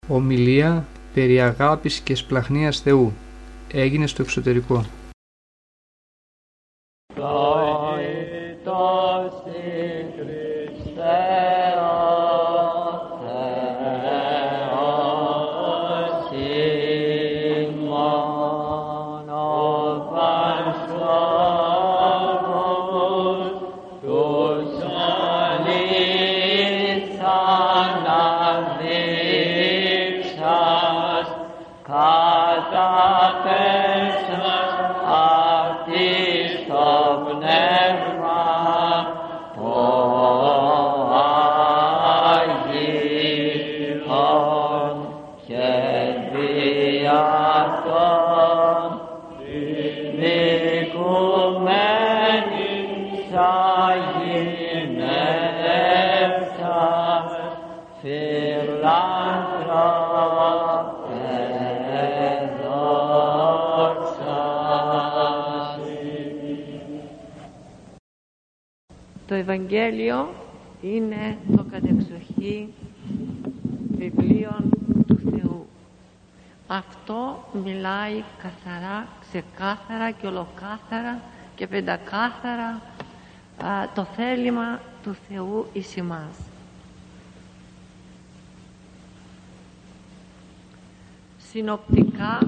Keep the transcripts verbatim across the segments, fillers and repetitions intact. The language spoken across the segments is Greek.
Ομιλία περί αγάπης και σπλαχνίας Θεού έγινε στο εξωτερικό. Το Ευαγγέλιο είναι το κατεξοχή βιβλίο του Θεού. Αυτό μιλάει καθαρά, ξεκάθαρα και ολοκάθαρα και πεντακάθαρα α, το θέλημα του Θεού εις εμάς. Συνοπτικά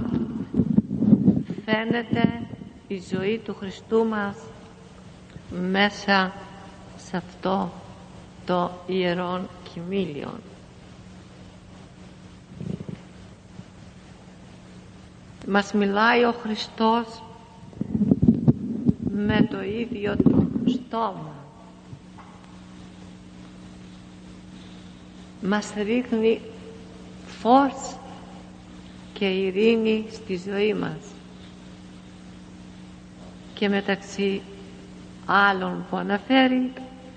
φαίνεται η ζωή του Χριστού μας μέσα σε αυτό το ιερόν κοιμήλιον. Μας μιλάει ο Χριστός με το ίδιο το στόμα. Μας ρίχνει φως και ειρήνη στη ζωή μας. Και μεταξύ άλλων που αναφέρει,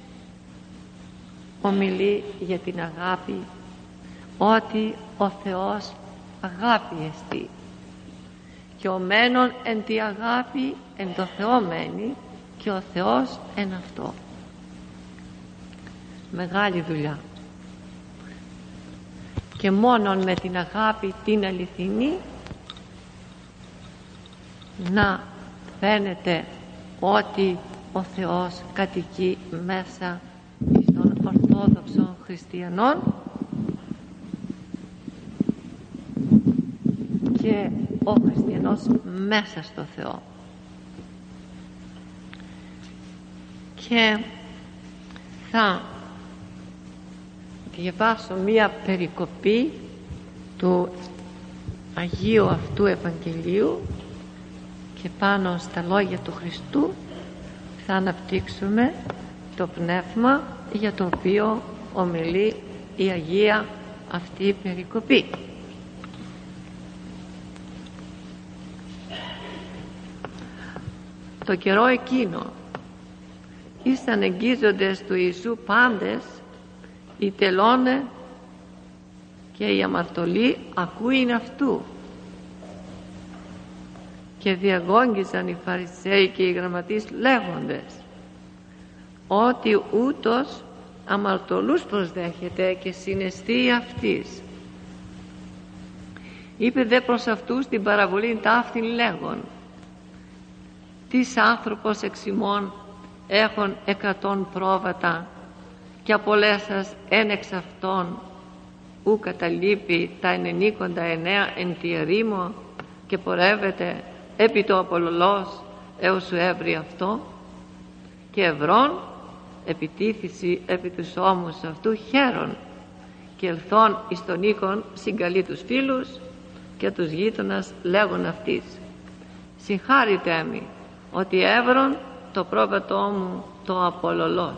ομιλεί για την αγάπη, ότι ο Θεός αγάπη εστί και ο μένον εν τη αγάπη εν το Θεό μένει και ο Θεός εν αυτό. Μεγάλη δουλειά. Και μόνον με την αγάπη την αληθινή να φαίνεται ότι ο Θεός κατοικεί μέσα των Ορθόδοξων Χριστιανών και ο χριστιανός μέσα στο Θεό. Και θα διαβάσω μία περικοπή του Αγίου αυτού Ευαγγελίου και πάνω στα λόγια του Χριστού θα αναπτύξουμε το πνεύμα για το οποίο ομιλεί η Αγία αυτή περικοπή. Το καιρό εκείνο ήσαν εγγίζοντες του Ιησού πάντες, οι τελώνε και οι αμαρτωλοί ακούειν αυτού, και διαγόγγιζαν οι Φαρισαίοι και οι γραμματείς λέγοντες ότι ούτως αμαρτωλούς προσδέχεται και συναισθεί αυτής. Είπε δε προς αυτούς την παραβολή ταύτην λέγον, τις άνθρωπος εξ ημών έχουν εκατόν πρόβατα και απολέσας εν εξ αυτών ου καταλείπει τα ενενήκοντα εννέα εν τη ερήμο και πορεύεται επί το απολολός έως σου έβρει αυτό, και ευρών επιτίθηση επί τους ώμους αυτού χαίρον, και ελθόν εις τον οίκον συγκαλεί τους φίλους και τους γείτονας λέγον αυτής, συγχάρητέ μη ότι έβρον το πρόβατό μου το απολολός.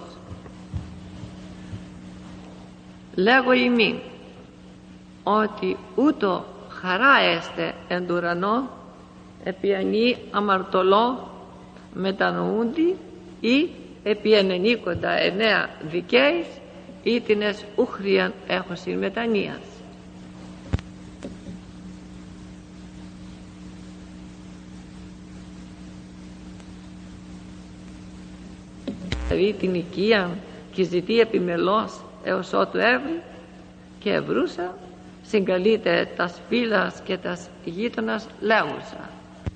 Λέγω ημί ότι ούτω χαρά έστε εν τ' ουρανό επί ανή αμαρτωλό μετανοούντι ή επί ενενήκοντα εννέα δικαίης ήτινες ούχριαν έχωσιν μετανοίας. Δηλαδή την οικία και ζητεί επιμελώς έως ότου έβρι, και ευρούσα συγκαλείται τας φίλας και τας γείτονας λέγουσα.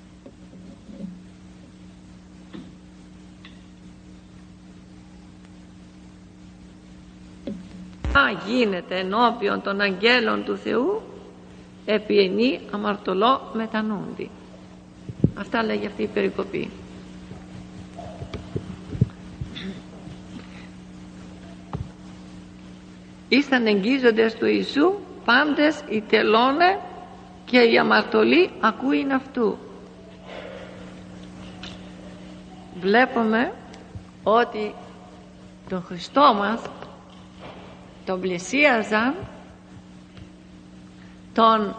Α, γίνεται ενώπιον των αγγέλων του Θεού επί ενή αμαρτωλό μετανούντι. Αυτά λέγει αυτή η περικοπή. Ήσταν εγγίζοντες του Ιησού πάντες οι τελώνε και οι αμαρτωλοί ακούειν αυτού. Βλέπουμε ότι τον Χριστό μας τον πλησίαζαν, τον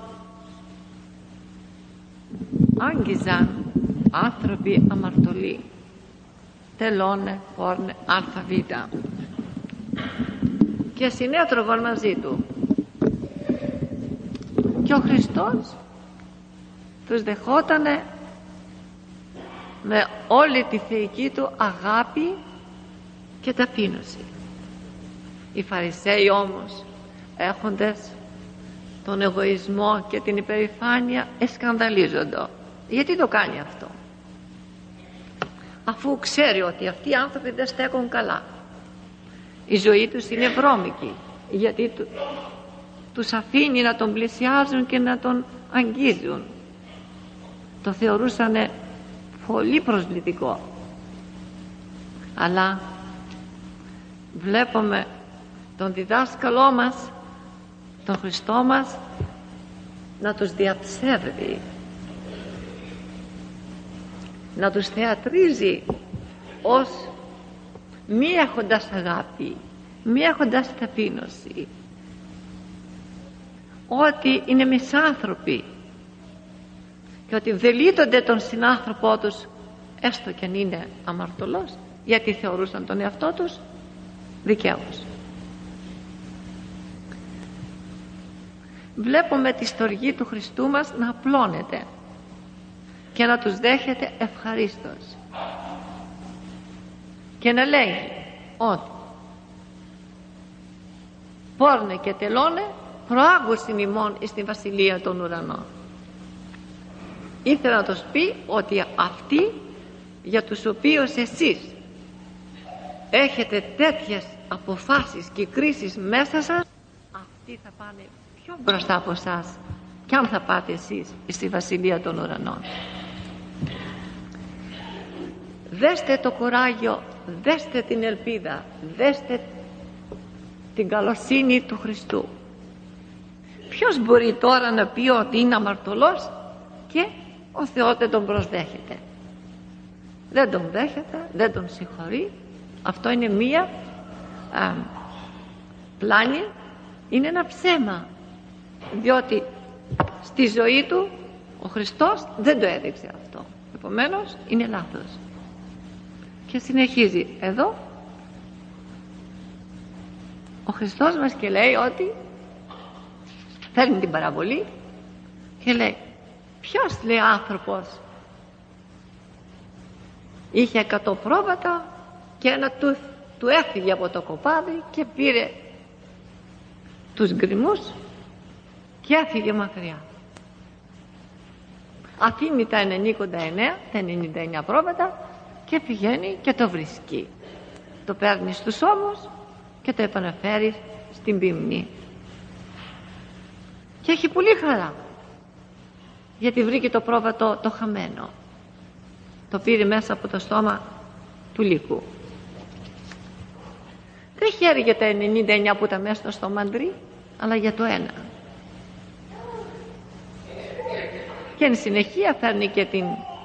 άγγιζαν άνθρωποι αμαρτωλοί, τελώνε, πόρνε, αλφαβήτα, και συνέτρωγαν μαζί του, και ο Χριστός τους δεχότανε με όλη τη θεϊκή του αγάπη και ταπείνωση. Οι Φαρισαίοι όμως, έχοντες τον εγωισμό και την υπερηφάνεια, εσκανδαλίζονται. Γιατί το κάνει αυτό, αφού ξέρει ότι αυτοί οι άνθρωποι δεν στέκουν καλά, η ζωή τους είναι βρώμικη, γιατί του, τους αφήνει να τον πλησιάζουν και να τον αγγίζουν. Το θεωρούσαν πολύ προσβλητικό. Αλλά βλέπουμε τον διδάσκαλό μας, τον Χριστό μας, να τους διαψεύδει, να τους θεατρίζει ως μη έχοντας αγάπη, μη έχοντας ταπείνωση, ότι είναι μισάνθρωποι και ότι βδελίτονται τον συνάνθρωπό τους, έστω και αν είναι αμαρτωλός, γιατί θεωρούσαν τον εαυτό τους δικαίους. Βλέπουμε τη στοργή του Χριστού μας να απλώνεται και να τους δέχεται ευχαρίστως και να λέγει ότι πόρνε και τελώνε προάγουσιν ημών εις την βασιλεία των ουρανών. Ήθελε να τους πει ότι αυτοί για τους οποίους εσείς έχετε τέτοιες αποφάσεις και κρίσεις μέσα σας, αυτοί θα πάνε πιο μπροστά από εσάς κι αν θα πάτε εσείς στη βασιλεία των ουρανών. Δέστε το κουράγιο, δέστε την ελπίδα, δέστε την καλοσύνη του Χριστού. Ποιος μπορεί τώρα να πει ότι είναι αμαρτωλός και ο Θεός δεν τον προσδέχεται? Δεν τον δέχεται, δεν τον συγχωρεί. Αυτό είναι μία α, πλάνη, είναι ένα ψέμα, διότι στη ζωή του ο Χριστός δεν το έδειξε αυτό. Επομένως είναι λάθος. Και συνεχίζει εδώ ο Χριστός μας και λέει ότι φέρνει την παραβολή και λέει, ποιος, λέει, άνθρωπος είχε εκατό πρόβατα και ένα του, του έφυγε από το κοπάδι και πήρε τους γκρεμούς και έφυγε μακριά. Αφήνει τα ενενήντα εννέα, τα ενενήντα εννέα πρόβατα και πηγαίνει και το βρίσκει. Το παίρνει στους ώμους και το επαναφέρει στην ποιμνή. Και έχει πολύ χαρά, γιατί βρήκε το πρόβατο το χαμένο. Το πήρε μέσα από το στόμα του λύκου. Δεν χαίρει για τα ενενήντα εννέα που ήταν μέσα στο στομαντρί, αλλά για το ένα. Και εν συνεχεία φέρνει και την,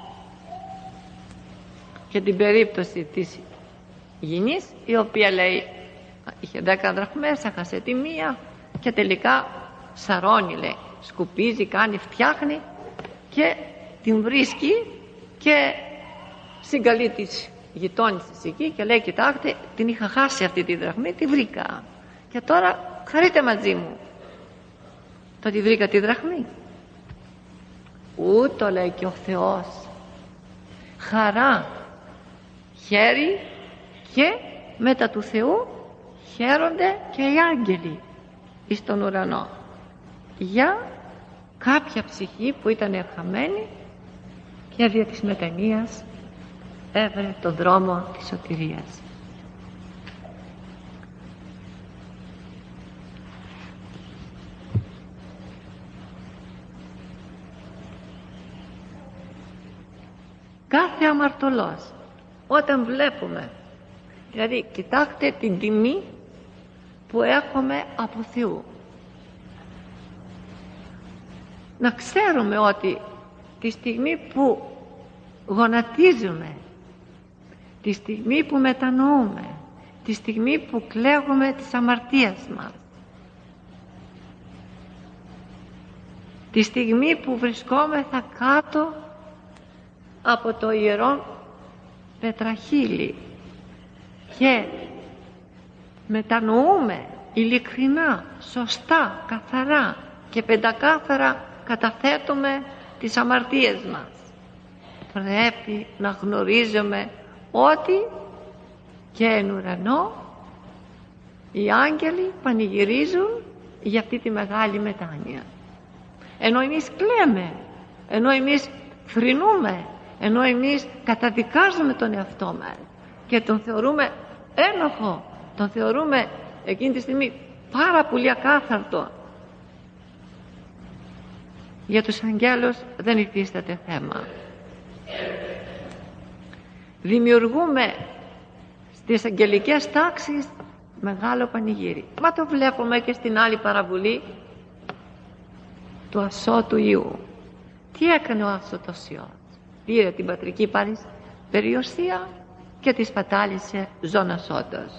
και την περίπτωση της γυνής, η οποία λέει είχε δέκα δραχμές, έχασε τη μία και τελικά σαρώνει, λέει, σκουπίζει, κάνει, φτιάχνει και την βρίσκει και συγκαλεί τις γειτόνισσες εκεί και λέει, κοιτάξτε, την είχα χάσει αυτή τη δραχμή, τη βρήκα και τώρα χαρείτε μαζί μου το ότι βρήκα τη δραχμή. Ούτω, λέει, και ο Θεός χαρά χαίρει και μετά του Θεού χαίρονται και οι άγγελοι εις τον ουρανό. για κάποια ψυχή που ήταν χαμένη και δια της μετανοίας έβρε τον δρόμο της σωτηρίας. Κάθε αμαρτωλός, όταν βλέπουμε, δηλαδή κοιτάξτε την τιμή που έχουμε από Θεού, να ξέρουμε ότι τη στιγμή που γονατίζουμε, τη στιγμή που μετανοούμε, τη στιγμή που κλαίγουμε τις αμαρτίες μας, τη στιγμή που βρισκόμεθα κάτω από το ιερό πετραχύλι και μετανοούμε ειλικρινά, σωστά, καθαρά και πεντακάθαρα καταθέτουμε τις αμαρτίες μας, πρέπει να γνωρίζουμε ότι και εν ουρανό οι άγγελοι πανηγυρίζουν για αυτή τη μεγάλη μετάνοια. Ενώ εμείς κλαίμε, ενώ εμείς θρηνούμε, ενώ εμείς καταδικάζουμε τον εαυτό μας και τον θεωρούμε ένοχο, τον θεωρούμε εκείνη τη στιγμή πάρα πολύ ακάθαρτο, για τους αγγέλους δεν υφίσταται θέμα. Δημιουργούμε στις αγγελικές τάξεις μεγάλο πανηγύρι. Μα το βλέπουμε και στην άλλη παραβολή του ασώτου Ιού. Τι έκανε ο ασώτος Υιός? Πήρε την πατρική περιουσία και τη σπατάλησε ζών ασώτος.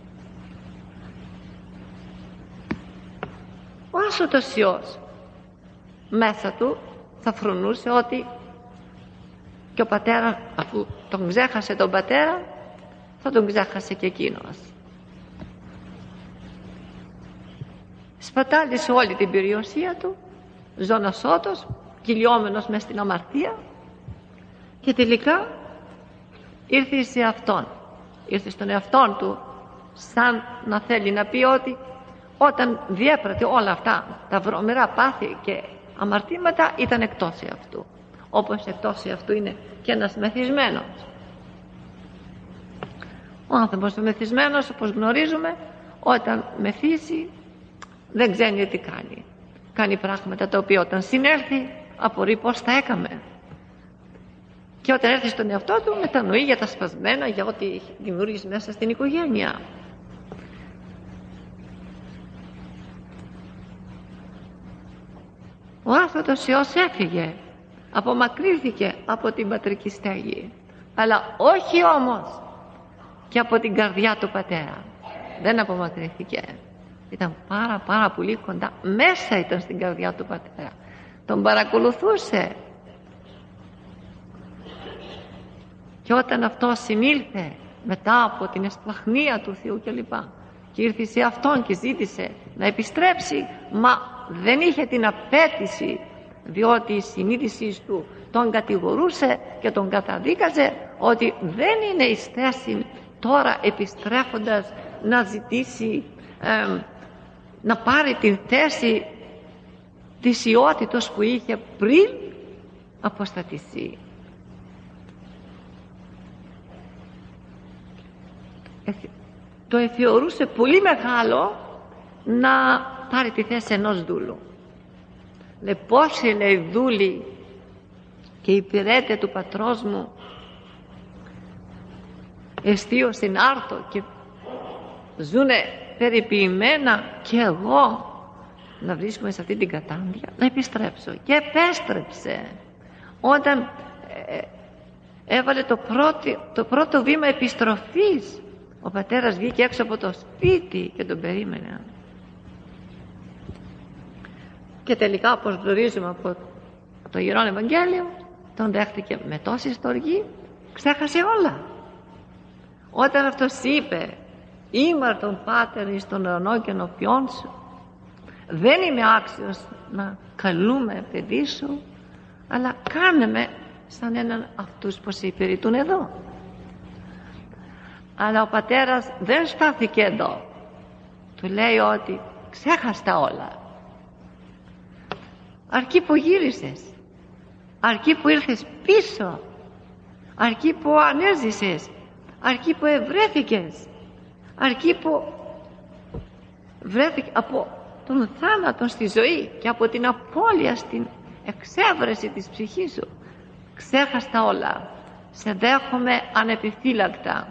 Ο ασώτος Υιός μέσα του θα φρονούσε ότι και ο πατέρας, αφού τον ξέχασε τον πατέρα, θα τον ξέχασε και εκείνος. Σπατάλησε όλη την περιουσία του, ζών ασώτος, κυλιόμενος μες στην αμαρτία, και τελικά ήρθε σε αυτόν, ήρθε στον εαυτόν του, σαν να θέλει να πει ότι όταν διέπρατε όλα αυτά τα βρωμερά πάθη και αμαρτήματα, ήταν εκτός αυτού, όπως εκτός αυτού είναι και ένας μεθυσμένος. Ο άνθρωπος ο μεθυσμένος, όπως γνωρίζουμε, όταν μεθύσει δεν ξέρει τι κάνει. Κάνει πράγματα τα οποία όταν συνέλθει απορεί πως τα έκαμε, και όταν έρθει στον εαυτό του μετανοεί για τα σπασμένα, για ό,τι έχει δημιουργήσει μέσα στην οικογένεια. Ο άνθρωπος Υιός έφυγε, απομακρύνθηκε από την πατρική στέγη, αλλά όχι όμως και από την καρδιά του πατέρα. Δεν απομακρύνθηκε, ήταν πάρα πάρα πολύ κοντά, μέσα ήταν στην καρδιά του πατέρα, τον παρακολουθούσε. Και όταν αυτό συνήλθε μετά από την εσπλαχνία του Θεού και λοιπά, και ήρθε σε αυτόν και ζήτησε να επιστρέψει, μα δεν είχε την απέτηση, διότι η συνείδηση του τον κατηγορούσε και τον καταδίκαζε ότι δεν είναι εις θέση τώρα επιστρέφοντας να ζητήσει ε, να πάρει την θέση της ιότητος που είχε πριν αποστατήσει. Το θεωρούσε πολύ μεγάλο να πάρει τη θέση ενός δούλου. Λέει, πόσοι λέει δούλοι και υπηρέτε του πατρός μου εστίωσιν άρτο και ζουνε περιποιημένα, και εγώ να βρίσκομαι σε αυτή την κατάντια να επιστρέψω. Και επέστρεψε. Όταν ε, έβαλε το πρώτο, το πρώτο βήμα επιστροφής, ο πατέρας βγήκε έξω από το σπίτι και τον περίμενε. Και τελικά, όπως γνωρίζουμε από το Ιερόν Ευαγγέλιο, τον δέχτηκε με τόση στοργή, ξέχασε όλα. Όταν αυτός είπε, ήμαρ τον Πάτερ εις τον ουρανό και ενώπιόν σου, δεν είμαι άξιος να καλούμε παιδί σου, αλλά κάνε με σαν έναν αυτούς που σε υπηρετούν εδώ. Αλλά ο πατέρας δεν στάθηκε εδώ. Του λέει ότι ξέχαστα όλα. αρκεί που γύρισες, αρκεί που ήρθες πίσω, αρκεί που ανέζησες, αρκεί που ευρέθηκες, αρκεί που βρέθηκε από τον θάνατο στη ζωή και από την απώλεια στην εξέβρεση της ψυχής σου. Ξέχαστα όλα, σε δέχομαι ανεπιφύλακτα,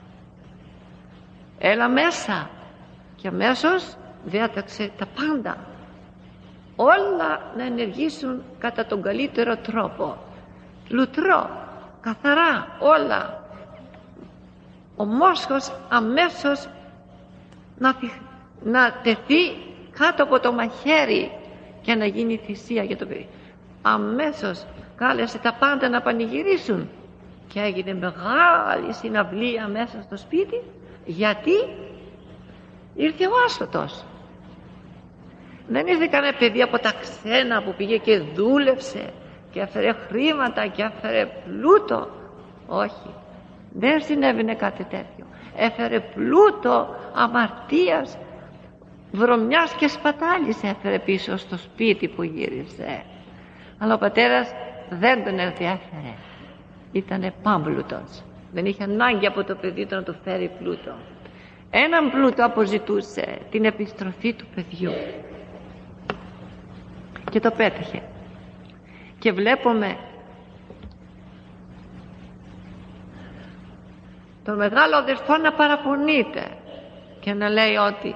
έλα μέσα. Και αμέσως διάταξε τα πάντα, όλα να ενεργήσουν κατά τον καλύτερο τρόπο, λουτρό, καθαρά όλα. Ο μόσχος αμέσως να, να τεθεί κάτω από το μαχαίρι και να γίνει θυσία για το παιδί. Αμέσως κάλεσε τα πάντα να πανηγυρίσουν και έγινε μεγάλη συναυλία μέσα στο σπίτι. Γιατί ήρθε ο άσωτος. Δεν ήρθε κανένα παιδί από τα ξένα που πήγε και δούλεψε και έφερε χρήματα και έφερε πλούτο. Όχι, δεν συνέβαινε κάτι τέτοιο. Έφερε πλούτο αμαρτίας, βρωμιάς και σπατάλης έφερε πίσω στο σπίτι που γύρισε. Αλλά ο πατέρας δεν τον ενδιέφερε, ήτανε πάμπλουτος, δεν είχε ανάγκη από το παιδί του να του φέρει πλούτο. Έναν πλούτο αποζητούσε, την επιστροφή του παιδιού, και το πέτυχε. Και βλέπουμε τον μεγάλο αδερφό να παραπονείται και να λέει ότι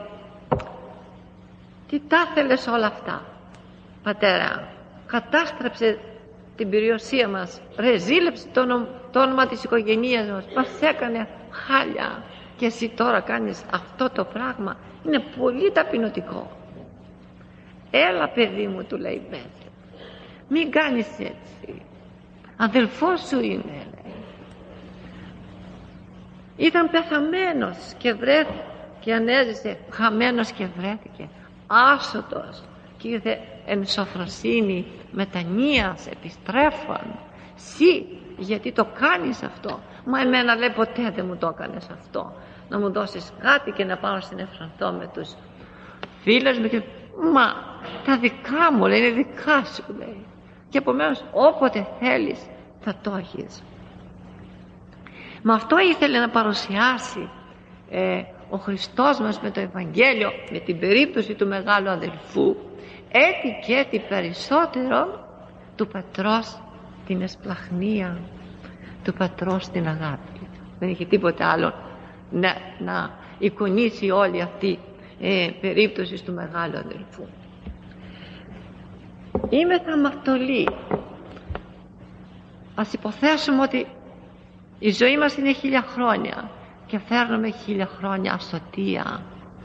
τι τα θέλες όλα αυτά, πατέρα, κατάστρεψε την περιουσία μας, ρεζίλεψε το, όνομα, το όνομα της οικογένειας μας, μας έκανε χάλια και εσύ τώρα κάνεις αυτό το πράγμα. Είναι πολύ ταπεινωτικό. Έλα παιδί μου, του λέει μέσα, μην κάνεις έτσι, αδελφός σου είναι, λέει. Ήταν πεθαμένος και βρέθηκε και ανέζησε, χαμένος και βρέθηκε, άσωτος, και ήρθε εν σοφροσύνη μετανοίας, επιστρέφων. Συ, γιατί το κάνεις αυτό? Μα εμένα, λέει, ποτέ δεν μου το έκανες αυτό, να μου δώσεις κάτι και να πάω να συνεφρανθώ με τους φίλους μου και... Μα τα δικά μου, λέει, είναι δικά σου, λέει, και επομένως όποτε θέλεις θα το έχεις. Με αυτό ήθελε να παρουσιάσει ε, ο Χριστός μας με το Ευαγγέλιο, με την περίπτωση του μεγάλου αδελφού, έτη και έτη περισσότερο του πατρός την εσπλαχνία, του πατρός την αγάπη. Δεν είχε τίποτε άλλο να, να εικονίσει όλη αυτή ε, περίπτωση του μεγάλου αδελφού. Είμαι θαμαυτωλή. Ας υποθέσουμε ότι η ζωή μας είναι χίλια χρόνια και φέρνουμε χίλια χρόνια ασωτεία.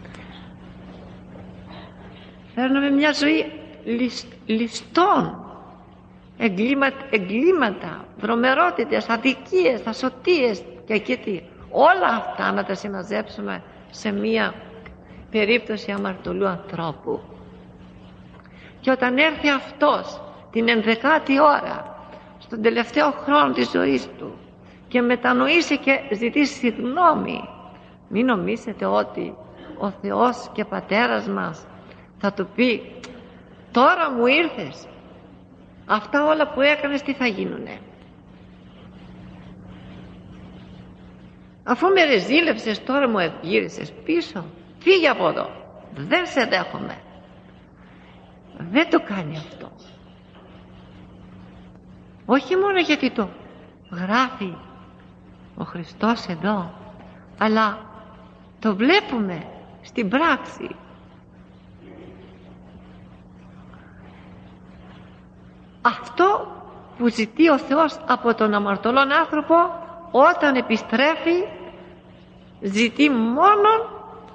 Φέρνουμε μια ζωή λησ, ληστών, εγκλήματα, εγκλήματα, βρωμερότητες, αδικίες, ασωτίες και εκεί τι. Όλα αυτά να τα συμμαζέψουμε σε μια περίπτωση αμαρτωλού ανθρώπου. Και όταν έρθει αυτός την ενδεκάτη ώρα, στον τελευταίο χρόνο της ζωής του, και μετανοήσει και ζητήσει συγγνώμη, μην νομίζετε ότι ο Θεός και Πατέρας μας θα του πει τώρα μου ήρθες, αυτά όλα που έκανες τι θα γίνουνε? Αφού με ρεζίλεψες τώρα μου γύρισες πίσω, φύγε από εδώ, δεν σε δέχομαι. Δεν το κάνει αυτό. Όχι μόνο γιατί το γράφει ο Χριστός εδώ, αλλά το βλέπουμε στην πράξη. Αυτό που ζητεί ο Θεός από τον αμαρτωλό άνθρωπο, όταν επιστρέφει ζητεί μόνον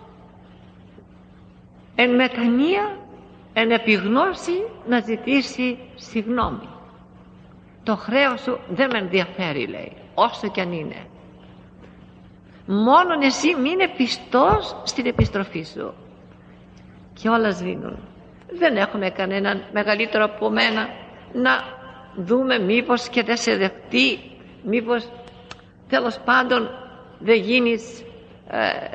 εν μετανία, εν επιγνώση, να ζητήσει συγγνώμη. Το χρέος σου δεν με ενδιαφέρει, λέει, όσο κι αν είναι. Μόνον εσύ μείνε πιστός στην επιστροφή σου και όλα σβήνουν. Δεν έχουμε κανέναν μεγαλύτερο από μένα να δούμε μήπως και δεν σε δεχτεί, μήπως τέλος πάντων δεν γίνεις, ε,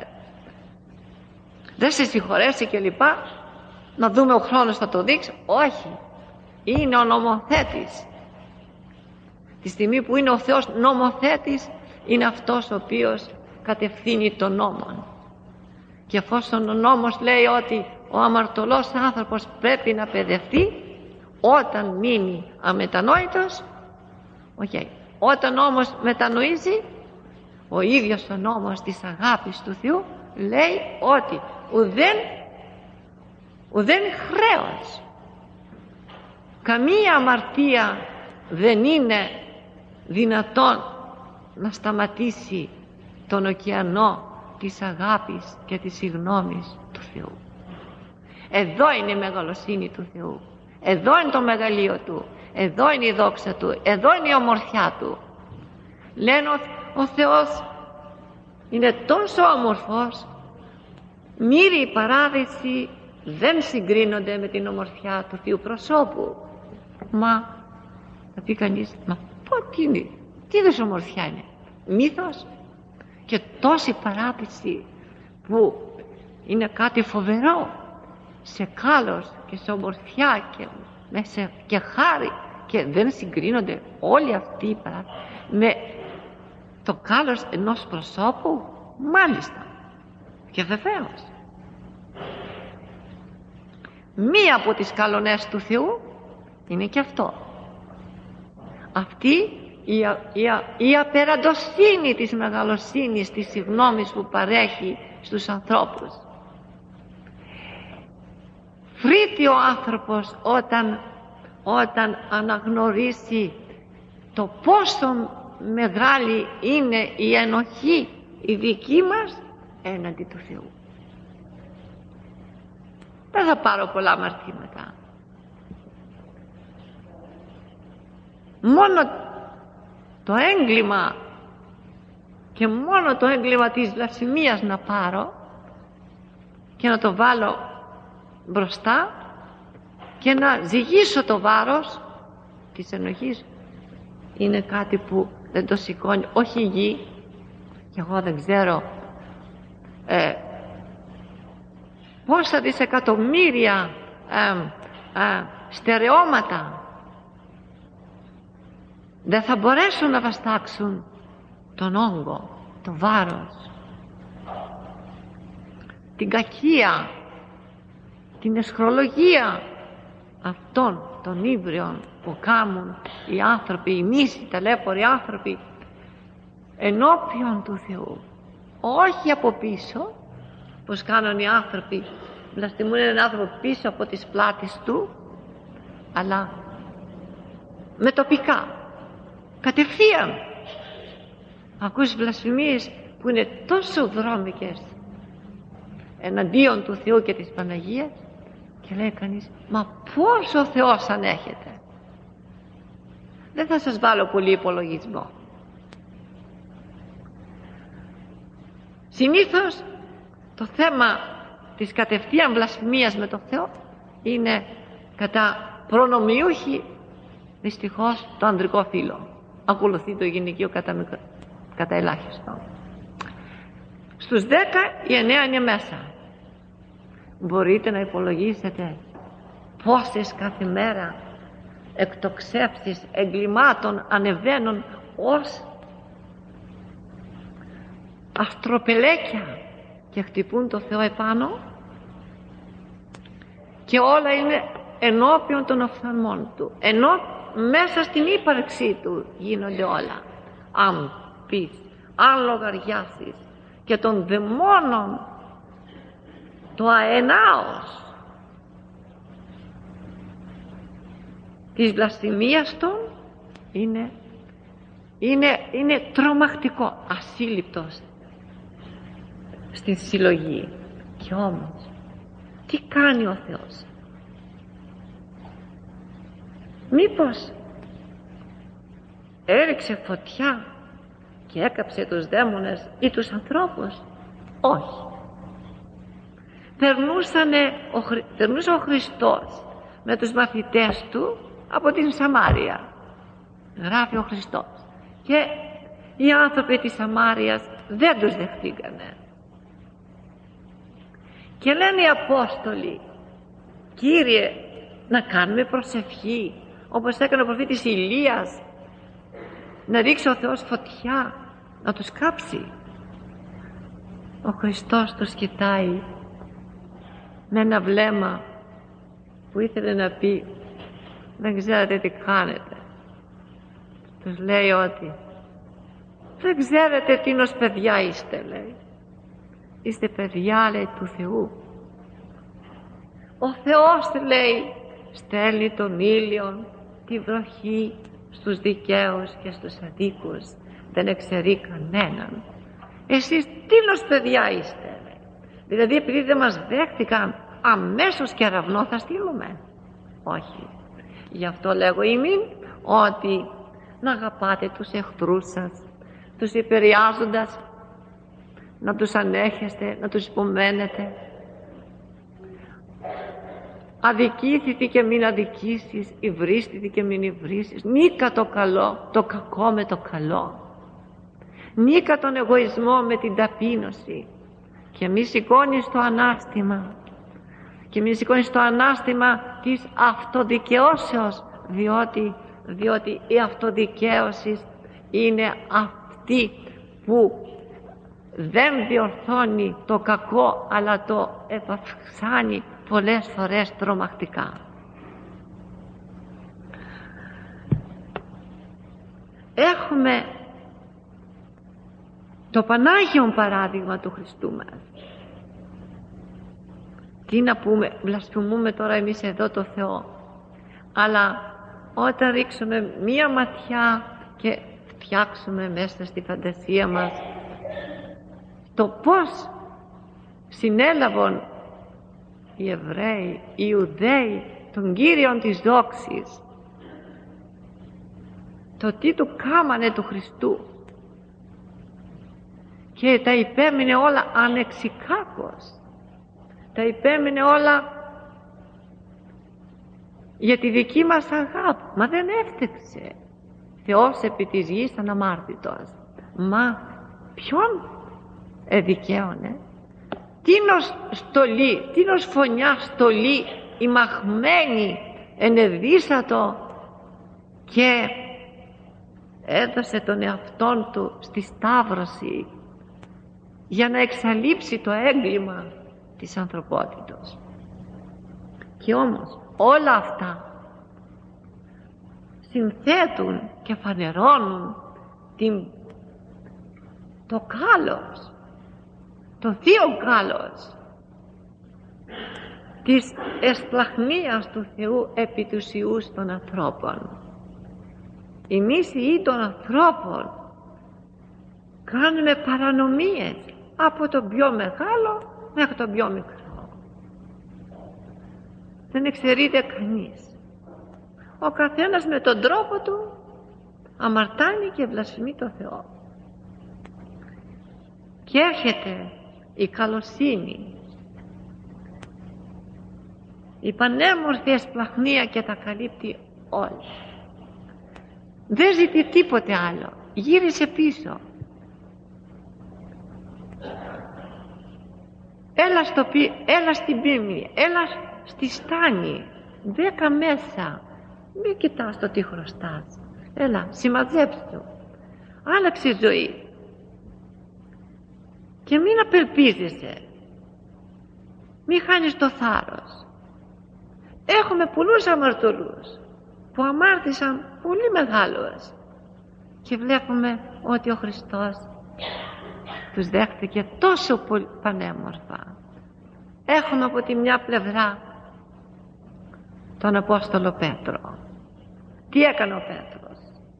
δεν σε συγχωρέσει και λοιπά. Να δούμε, ο χρόνος θα το δείξει. Όχι, είναι ο νομοθέτης. Τη στιγμή που είναι ο Θεός νομοθέτης, είναι αυτός ο οποίος κατευθύνει τον νόμο. Και εφόσον ο νόμος λέει ότι ο αμαρτωλός άνθρωπος πρέπει να παιδευτεί, όταν μείνει αμετανόητος, okay. Όταν όμως μετανοήσει, ο ίδιος ο νόμος της αγάπης του Θεού λέει ότι ουδέν, ουδέν χρέος, καμία αμαρτία δεν είναι δυνατόν να σταματήσει τον ωκεανό της αγάπης και της συγνώμης του Θεού. Εδώ είναι η μεγαλοσύνη του Θεού, εδώ είναι το μεγαλείο Του, εδώ είναι η δόξα Του, εδώ είναι η ομορφιά Του. Λένε ο, ο Θεός είναι τόσο όμορφος, μοίρη η παράδειση δεν συγκρίνονται με την ομορφιά του Θείου προσώπου. Μα θα πει κανείς, μα πω τι είναι, τι είδους ομορφιά είναι, μύθος? Και τόση παράδειση που είναι κάτι φοβερό, σε κάλος και σε ομορφιά και, σε, και χάρη, και δεν συγκρίνονται όλοι αυτοί οι παράδεισοι με το κάλος ενός προσώπου? Μάλιστα, και βεβαίως μία από τις καλονές του Θεού είναι και αυτό, αυτή η, η, η απεραντοσύνη της μεγαλοσύνης, της συγνώμης που παρέχει στους ανθρώπους. Φρύτει ο άνθρωπος όταν, όταν αναγνωρίσει το πόσο μεγάλη είναι η ενοχή η δική μας έναντι του Θεού. Δεν θα πάρω πολλά μαρτήματα. Μόνο το έγκλημα και μόνο το έγκλημα της βλασφημίας να πάρω και να το βάλω μπροστά και να ζυγίσω το βάρος της ενοχής, είναι κάτι που δεν το σηκώνει όχι η γη, και εγώ δεν ξέρω ε, πόσα δισεκατομμύρια ε, ε, στερεώματα δεν θα μπορέσουν να βαστάξουν τον όγκο, το βάρος, την κακία, την εσχρολογία αυτών των ύβριων που κάμουν οι άνθρωποι, οι μίσοι, ταλέποροι άνθρωποι ενώπιον του Θεού, όχι από πίσω πως κάνουν οι άνθρωποι, βλαστημούν έναν άνθρωπο πίσω από τις πλάτες του, αλλά με τοπικά, κατευθείαν. Ακούς βλασφημίες που είναι τόσο βρώμικες εναντίον του Θεού και της Παναγίας, και λέει κανείς, μα πώς ο Θεός ανέχεται? Δεν θα σας βάλω πολύ υπολογισμό. Συνήθως το θέμα της κατευθείαν βλασφημίας με τον Θεό είναι κατά προνομιούχη, δυστυχώς, το ανδρικό φύλο. Ακολουθεί το γυναικείο κατά, κατά ελάχιστο. Στους δέκα οι εννέα είναι μέσα. Μπορείτε να υπολογίσετε πόσες κάθε μέρα εκτοξεύσεις εγκλημάτων ανεβαίνουν ως αστροπελέκια και χτυπούν το Θεό επάνω, και όλα είναι ενώπιον των οφθαλμών του, ενώ μέσα στην ύπαρξή του γίνονται όλα. Αν πεις, αν λογαριάσεις και των δαιμόνων το αενάος της βλασφημίας των, είναι, είναι, είναι τρομακτικό, ασύλληπτος στην συλλογή. Και όμως τι κάνει ο Θεός? Μήπως έριξε φωτιά και έκαψε τους δαίμονες ή τους ανθρώπους? Όχι. Περνούσανε, ο, περνούσε ο Χριστός με τους μαθητές του από την Σαμάρια, γράφει ο Χριστός, και οι άνθρωποι της Σαμάριας δεν τους δεχτήκανε, και λένε οι Απόστολοι, Κύριε, να κάνουμε προσευχή όπως έκανε ο προφήτης Ηλίας, να ρίξει ο Θεός φωτιά, να τους κάψει. Ο Χριστός τους κοιτάει με ένα βλέμμα που ήθελε να πει δεν ξέρετε τι κάνετε. Τους λέει ότι δεν ξέρετε τίνος παιδιά είστε, λέει. Είστε παιδιά, λέει, του Θεού. Ο Θεός, λέει, στέλνει τον ήλιο, τη βροχή στους δικαίους και στους αδίκους, δεν εξαιρεί κανέναν. Εσείς τίνος παιδιά είστε, λέει. Δηλαδή επειδή δεν μας δέχτηκαν, αμέσως κεραυνό θα στείλουμε? Όχι. Γι' αυτό λέγω ημίν ότι να αγαπάτε τους εχθρούς σας, τους υπεριάζοντας, να τους ανέχεστε, να τους υπομένετε. Αδικήθητη και μην αδικήσεις, υβρίστητη και μην υβρίσεις. Νίκα το καλό, το κακό με το καλό. Νίκα τον εγωισμό με την ταπείνωση. Και μη σηκώνεις το ανάστημα. Και μη σηκώνεις το ανάστημα της αυτοδικαιώσεως, διότι, διότι η αυτοδικαίωση είναι αυτή που δεν διορθώνει το κακό, αλλά το επαυξάνει πολλές φορές τρομακτικά. Έχουμε το Πανάγιον παράδειγμα του Χριστού μας. Τι να πούμε, βλασφημούμε τώρα εμείς εδώ το Θεό, αλλά όταν ρίξουμε μία ματιά και φτιάξουμε μέσα στη φαντασία μας το πώς συνέλαβαν οι Εβραίοι, οι Ιουδαίοι τον Κύριον της δόξης, το τι του κάμανε του Χριστού, και τα υπέμεινε όλα ανεξικάκως, τα υπέμεινε όλα για τη δική μας αγάπη. Μα δεν έφτεξε. Θεός επί της γης αναμάρτητος. Μα ποιον εδικαίωνε? Τίνος στολή, τίνος φωνιά στολή, η μαχμένη ενεδύσατο, και έδωσε τον εαυτόν του στη σταύρωση για να εξαλείψει το έγκλημα της ανθρωπότητος. Και όμως όλα αυτά συνθέτουν και φανερώνουν την, το κάλος, το θείο κάλος της εσπλαχνίας του Θεού επί τους ιούς των ανθρώπων. Εμείς οι ιοί των ανθρώπων κάνουμε παρανομίες από τον πιο μεγάλο μέχρι τον πιο μικρό. Δεν εξαιρείται κανείς. Ο καθένας με τον τρόπο του αμαρτάνει και βλασφημεί το Θεό. Και έρχεται η καλοσύνη, η πανέμορφη εσπλαχνία, και τα καλύπτει όλα. Δεν ζητεί τίποτε άλλο. Γύρισε πίσω. Έλα, στο, έλα στην πίμνη, έλα στη στάνη, δέκα μέσα. Μην κοιτάς το τι χρωστάς. Έλα, συμμαζέψου. Άλλαξε η ζωή. Και μην απελπίζεσαι. Μην χάνεις το θάρρος. Έχουμε πολλούς αμαρτωλούς που αμάρτησαν πολύ μεγάλους, και βλέπουμε ότι ο Χριστός τους δέχτηκε τόσο πολύ πανέμορφα. Έχουμε από τη μια πλευρά τον Απόστολο Πέτρο. Τι έκανε ο Πέτρος?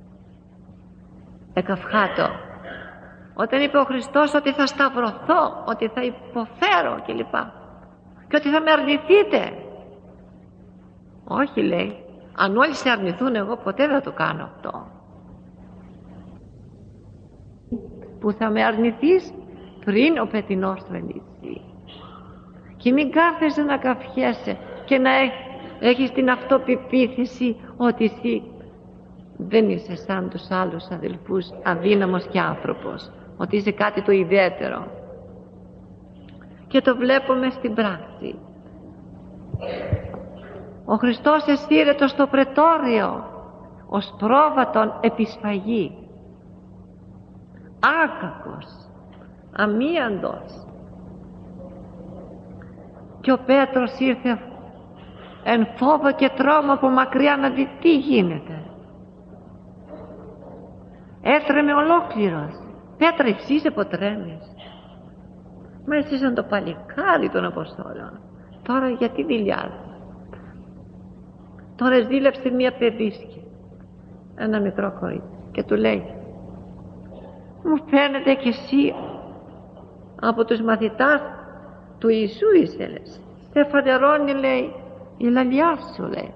Εκαυχάτο. Όταν είπε ο Χριστός ότι θα σταυρωθώ, ότι θα υποφέρω κλπ, και ότι θα με αρνηθείτε, όχι, λέει, αν όλοι σε αρνηθούν, εγώ ποτέ δεν το κάνω αυτό. Που θα με αρνηθείς πριν ο πετεινός του ελύσει. Και μην κάθεσαι να καυχέσαι και να έχεις την αυτοπεποίθηση ότι εσύ δεν είσαι σαν τους άλλους αδελφούς, αδύναμος και άνθρωπος, ότι είσαι κάτι το ιδιαίτερο. Και το βλέπουμε στην πράξη. Ο Χριστός εσύρετο στο πρετόριο ως πρόβατον επισφαγή, άκακος, αμίαντος. Και ο Πέτρος ήρθε εν φόβο και τρόμο από μακριά να δει τι γίνεται. Έτρεμε ολόκληρος. Πέτρα, εσύ είσαι ποτρέμεις. Μα εσύ σαν το παλικάρι των Αποστόλων. Τώρα γιατί δειλιάζει? Τώρα δίλεψε μία παιδίσκη, ένα μικρό κορίτσι, και του λέει, μου φαίνεται κι εσύ από τους μαθητάς του Ιησού είσαι, λες. Σε φανερώνει, λέει, η λαλιά σου, λέει.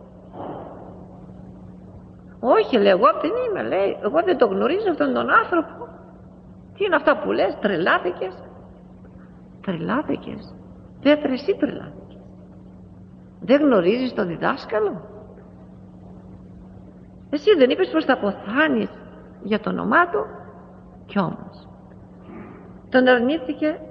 Όχι, λέει, εγώ δεν είμαι, λέει, εγώ δεν το γνωρίζω αυτόν τον άνθρωπο. Τι είναι αυτά που λες, τρελάθηκες? Τρελάθηκες? Πέτρα, εσύ τρελάθηκες? Δεν γνωρίζεις τον διδάσκαλο? Εσύ δεν είπες πως θα αποθάνεις για το όνομά του? Κι όμως τον αρνήθηκε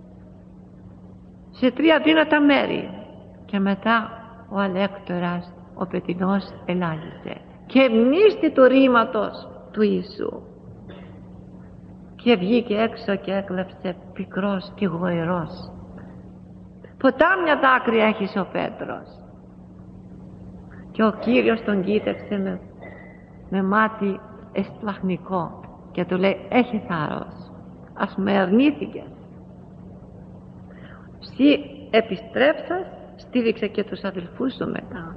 σε τρία δύνατα μέρη, και μετά ο Αλέκτορας, ο Πετεινός, ελάλησε και μνήστη του ρήματος του Ιησού και βγήκε έξω και έκλαψε πικρός και γοηρός. Ποτάμια δάκρυα έχεις ο Πέτρος. Και ο Κύριος τον κοίταξε με, με μάτι εσπλαχνικό και του λέει, έχει θάρρος, ας με αρνήθηκες. Συ επιστρέψας, στήριξε και τους αδελφούς του μετά.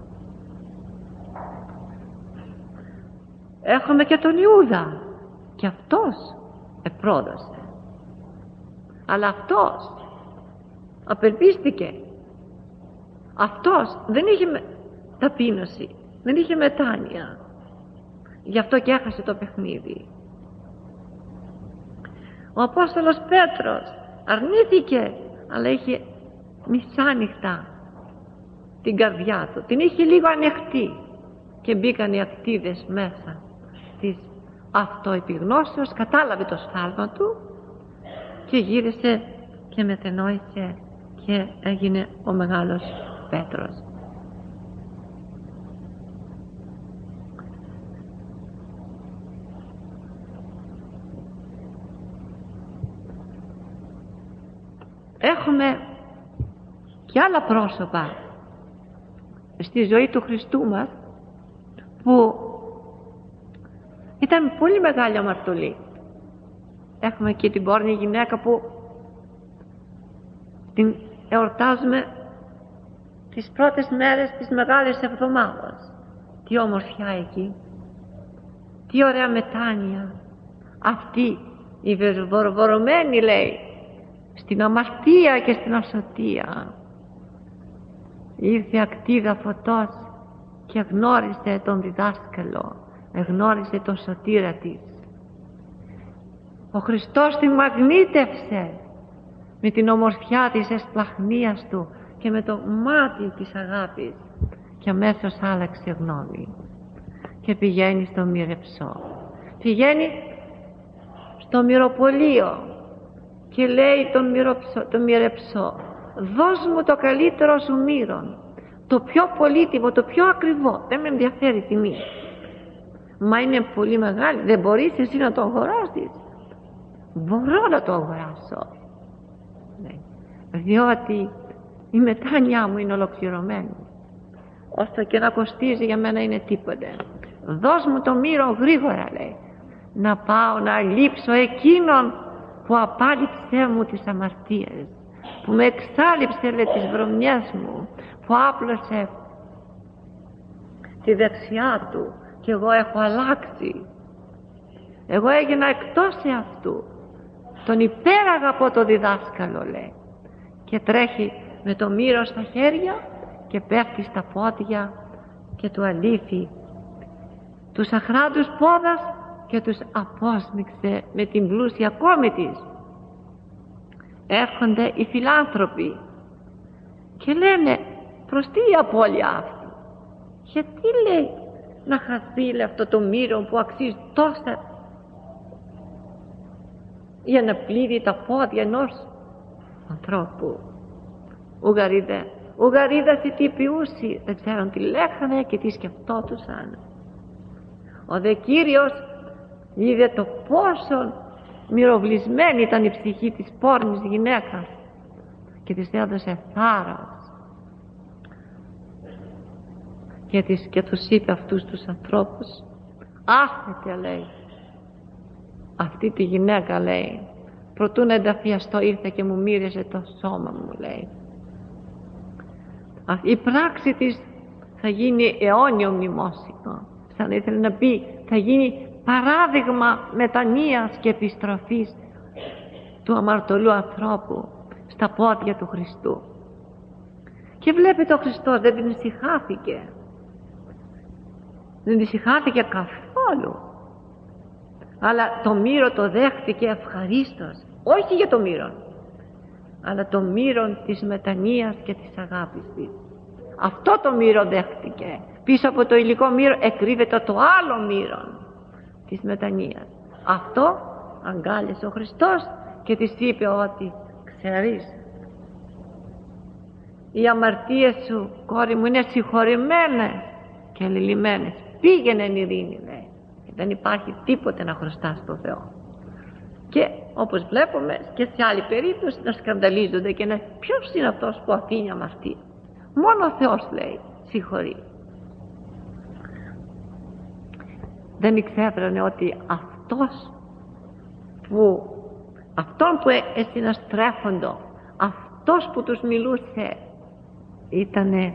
Έχουμε και τον Ιούδα, και αυτός επρόδωσε, αλλά αυτός απελπίστηκε. Αυτός δεν είχε ταπείνωση, δεν είχε μετάνοια, γι' αυτό και έχασε το παιχνίδι. Ο Απόστολος Πέτρος αρνήθηκε, αλλά είχε μισάνυχτα την καρδιά του, την είχε λίγο ανοιχτή, και μπήκαν οι ακτίδες μέσα της αυτοεπιγνώσεως, κατάλαβε το σφάλμα του και γύρισε και μετενόησε και έγινε ο μεγάλος Πέτρος. Έχουμε και άλλα πρόσωπα στη ζωή του Χριστού μας που ήταν πολύ μεγάλη αμαρτωλή. Έχουμε και την πόρνη γυναίκα που την εορτάζουμε τις πρώτες μέρες της Μεγάλης Εβδομάδας. Τι ομορφιά εκεί, τι ωραία μετάνοια. Αυτή η βορβορωμένη, λέει, στην αμαρτία και στην ασωτεία, ήρθε ακτίδα φωτός και γνώρισε τον διδάσκαλο, εγνώρισε τον σωτήρα της. Ο Χριστός την μαγνήτευσε με την ομορφιά της εσπλαχνίας του και με το μάτι της αγάπης, και αμέσως άλλαξε γνώμη και πηγαίνει στο μοιρεψό, πηγαίνει στο μυροπωλείο και λέει τον μυροψό, το μοιρεψό, δώσ' μου το καλύτερο σου μύρον, το πιο πολύτιμο, το πιο ακριβό, δεν με ενδιαφέρει η τιμή. Μα είναι πολύ μεγάλη, δεν μπορείς εσύ να το αγοράσεις? Μπορώ να το αγοράσω, διότι η μετάνοιά μου είναι ολοκληρωμένη, ώστε και να κοστίζει για μένα είναι τίποτε. Δώσ' μου το μύρο γρήγορα, λέει, να πάω να λείψω εκείνον που απάλληψε μου τις αμαρτίες, που με εξάλληψε, λέει, τις βρωμιές μου, που άπλωσε τη δεξιά του και εγώ έχω αλλάξει. Εγώ έγινα εκτός εαυτού, τον υπέραγαπο το διδάσκαλο, λέει, και τρέχει με το μύρο στα χέρια και πέφτει στα πόδια και του αλήθει τους αχράντους πόδας και τους απόσμιξε με την πλούσια κόμη της. Έρχονται οι φιλάνθρωποι και λένε, προς τι η απώλεια αυτή? Γιατί, λέει, να χαθεί, λέει, αυτό το μύρο που αξίζει τόσα για να πλύνει τα πόδια ενός ανθρώπου? Ουγαρίδε, ουγαρίδας οι τυπιούσι, δεν ξέρουν τι λέγανε και τι σκεφτόντουσαν. Ο δε Κύριος είδε το πόσο μυροβλισμένη ήταν η ψυχή της πόρνης γυναίκας και της έδωσε θάρρος και, της, και τους είπε αυτούς τους ανθρώπους, άφετε, λέει, αυτή τη γυναίκα, λέει, προτού να ενταφιαστώ ήρθε και μου μύριζε το σώμα μου, λέει. Η πράξη της θα γίνει αιώνιο μνημόσυνο, σαν ήθελε να πει, θα γίνει παράδειγμα μετανοίας και επιστροφής του αμαρτωλού ανθρώπου στα πόδια του Χριστού. Και βλέπετε ο Χριστός δεν την ησυχάθηκε, δεν ησυχάθηκε καθόλου, αλλά το μύρο το δέχτηκε ευχαρίστως, όχι για το μύρον, αλλά το μύρον της μετανοίας και της αγάπης της. Αυτό το μύρο δέχτηκε. Πίσω από το υλικό μύρο εκρύβεται το άλλο μύρον της μετανοίας. Αυτό αγκάλιασε ο Χριστός και της είπε ότι ξέρεις, οι αμαρτίες σου, κόρη μου, είναι συγχωρημένες και λυλημένες. Πήγαινε εν ειρήνη, λέει. Δεν υπάρχει τίποτε να χρωστά στο Θεό. Και όπως βλέπουμε και σε άλλη περίπτωση να σκανδαλίζονται και να ποιος είναι αυτός που αφήνει αμαρτία. Μόνο ο Θεός, λέει, συγχωρεί. Δεν ήξερανε ότι αυτός που αυτόν που εσυναστρέφοντο, αυτός που τους μιλούσε ήτανε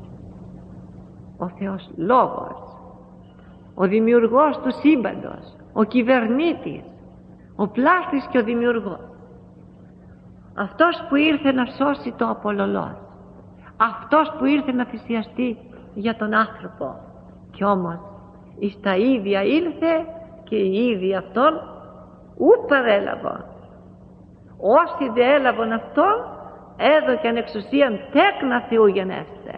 ο Θεός Λόγος, ο δημιουργός του σύμπαντος, ο κυβερνήτης, ο πλάστης και ο δημιουργός, αυτός που ήρθε να σώσει το απολωλός, αυτός που ήρθε να θυσιαστεί για τον άνθρωπο. Κι όμως εις τα ίδια ήλθε και οι ίδιοι αυτόν ου παρέλαβαν. Όσοι δε έλαβαν αυτόν έδωκαν εξουσίαν τέκνα Θεού γενέστε.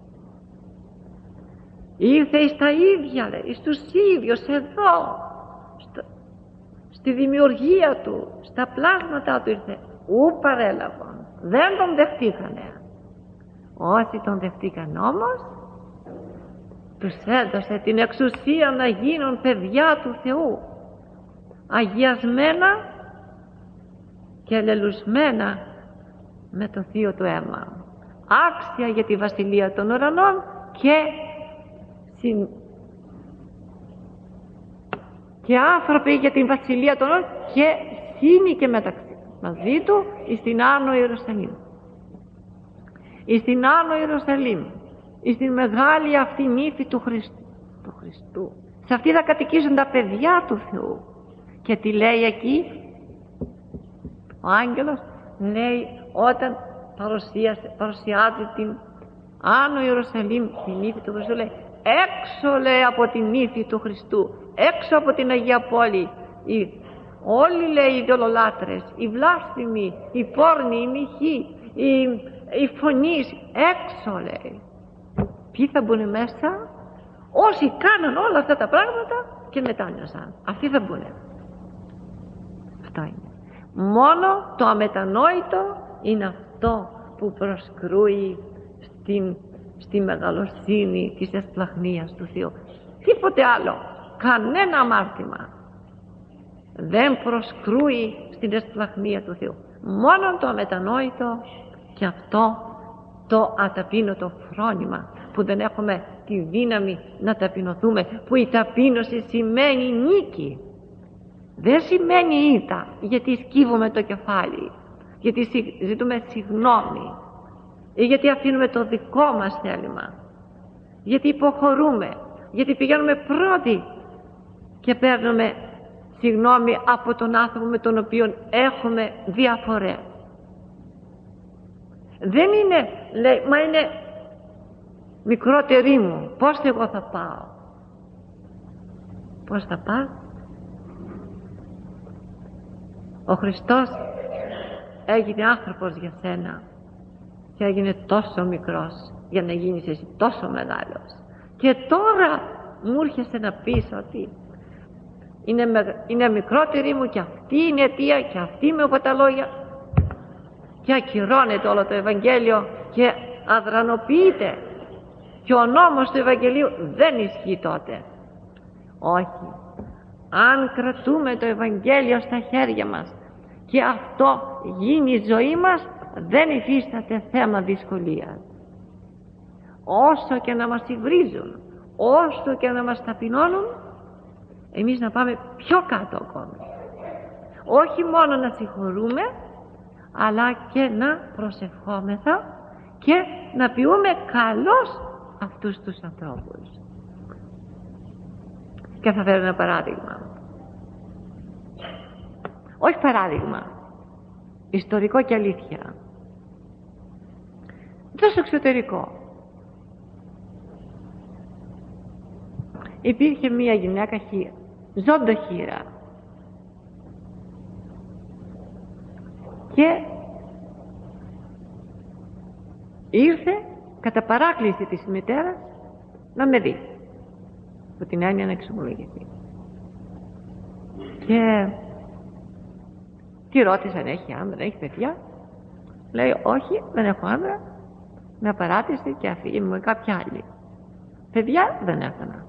Ήρθε εις τα ίδια, λέει, εις τους ίδιους εδώ, στο, στη δημιουργία του, στα πλάσματα του ήρθε, ου παρέλαβαν, δεν τον δεχτήκανε. Όσοι τον δεχτήκαν όμως, τους έδωσε την εξουσία να γίνουν παιδιά του Θεού, αγιασμένα και αλληλουσμένα με το θείο του αίμα, άξια για τη βασιλεία των ουρανών και, συν... και άνθρωποι για την βασιλεία των ουρανών και σύμοι και μεταξύ μαζί του εις την Άνω Ιερουσαλήμ, εις την Άνω Ιερουσαλήμ, εις την μεγάλη αυτή νύφη του Χριστού, του Χριστού. Σε αυτή θα κατοικήσουν τα παιδιά του Θεού. Και τι λέει εκεί ο άγγελος? Λέει όταν παρουσιάζει την Άνω Ιερουσαλήμ, την νύφη του Χριστού, λέει έξω, λέει, από την νύφη του Χριστού, έξω από την Αγία Πόλη, οι, όλοι, λέει, οι ειδωλολάτρες, οι βλάσφημοι, οι πόρνοι, οι μοιχοί, οι, οι φωνείς, έξω, λέει. Ποιοι θα μπουν μέσα? Όσοι κάναν όλα αυτά τα πράγματα και μετάνιωσαν, αυτοί θα μπουν. Αυτό είναι. Μόνο το αμετανόητο είναι αυτό που προσκρούει στην, στη μεγαλοσύνη της εσπλαχνίας του Θεού. Τίποτε άλλο, κανένα αμάρτημα δεν προσκρούει στην εσπλαχνία του Θεού. Μόνο το αμετανόητο και αυτό το αταπείνωτο φρόνημα που δεν έχουμε τη δύναμη να ταπεινωθούμε, που η ταπείνωση σημαίνει νίκη, δεν σημαίνει ήττα, γιατί σκύβουμε το κεφάλι, γιατί ζητούμε συγγνώμη ή γιατί αφήνουμε το δικό μας θέλημα, γιατί υποχωρούμε, γιατί πηγαίνουμε πρώτοι και παίρνουμε συγγνώμη από τον άνθρωπο με τον οποίο έχουμε διαφορές. Δεν είναι, λέει, μα είναι μικρότερη μου, πώς εγώ θα πάω? Πώς θα πάω? Ο Χριστός έγινε άνθρωπος για σένα και έγινε τόσο μικρός για να γίνεις εσύ τόσο μεγάλος, και τώρα μου έρχεσαι να πεις ότι είναι, είναι μικρότερη μου και αυτή είναι αιτία και αυτή με από τα λόγια, και ακυρώνεται όλο το Ευαγγέλιο και αδρανοποιείται και ο νόμος του Ευαγγελίου δεν ισχύει τότε. Όχι. Αν κρατούμε το Ευαγγέλιο στα χέρια μας και αυτό γίνει η ζωή μας, δεν υφίσταται θέμα δυσκολίας. Όσο και να μας υβρίζουν, όσο και να μας ταπεινώνουν, εμείς να πάμε πιο κάτω ακόμη. Όχι μόνο να συγχωρούμε, αλλά και να προσευχόμεθα και να ποιούμε καλώς αυτούς τους ανθρώπους. Και θα φέρω ένα παράδειγμα. Όχι παράδειγμα, ιστορικό και αλήθεια. Εδώ στο εξωτερικό υπήρχε μία γυναίκα χείρα, ζώντα χείρα, και ήρθε κατά παράκληση της μητέρας να με δει, από την έννοια να εξομολογηθεί. Και τη ρώτησα αν έχει άντρα, έχει παιδιά. Λέει όχι, δεν έχω άντρα, με απαράτησε και αφήγε με κάποια άλλη. Παιδιά δεν έκανα.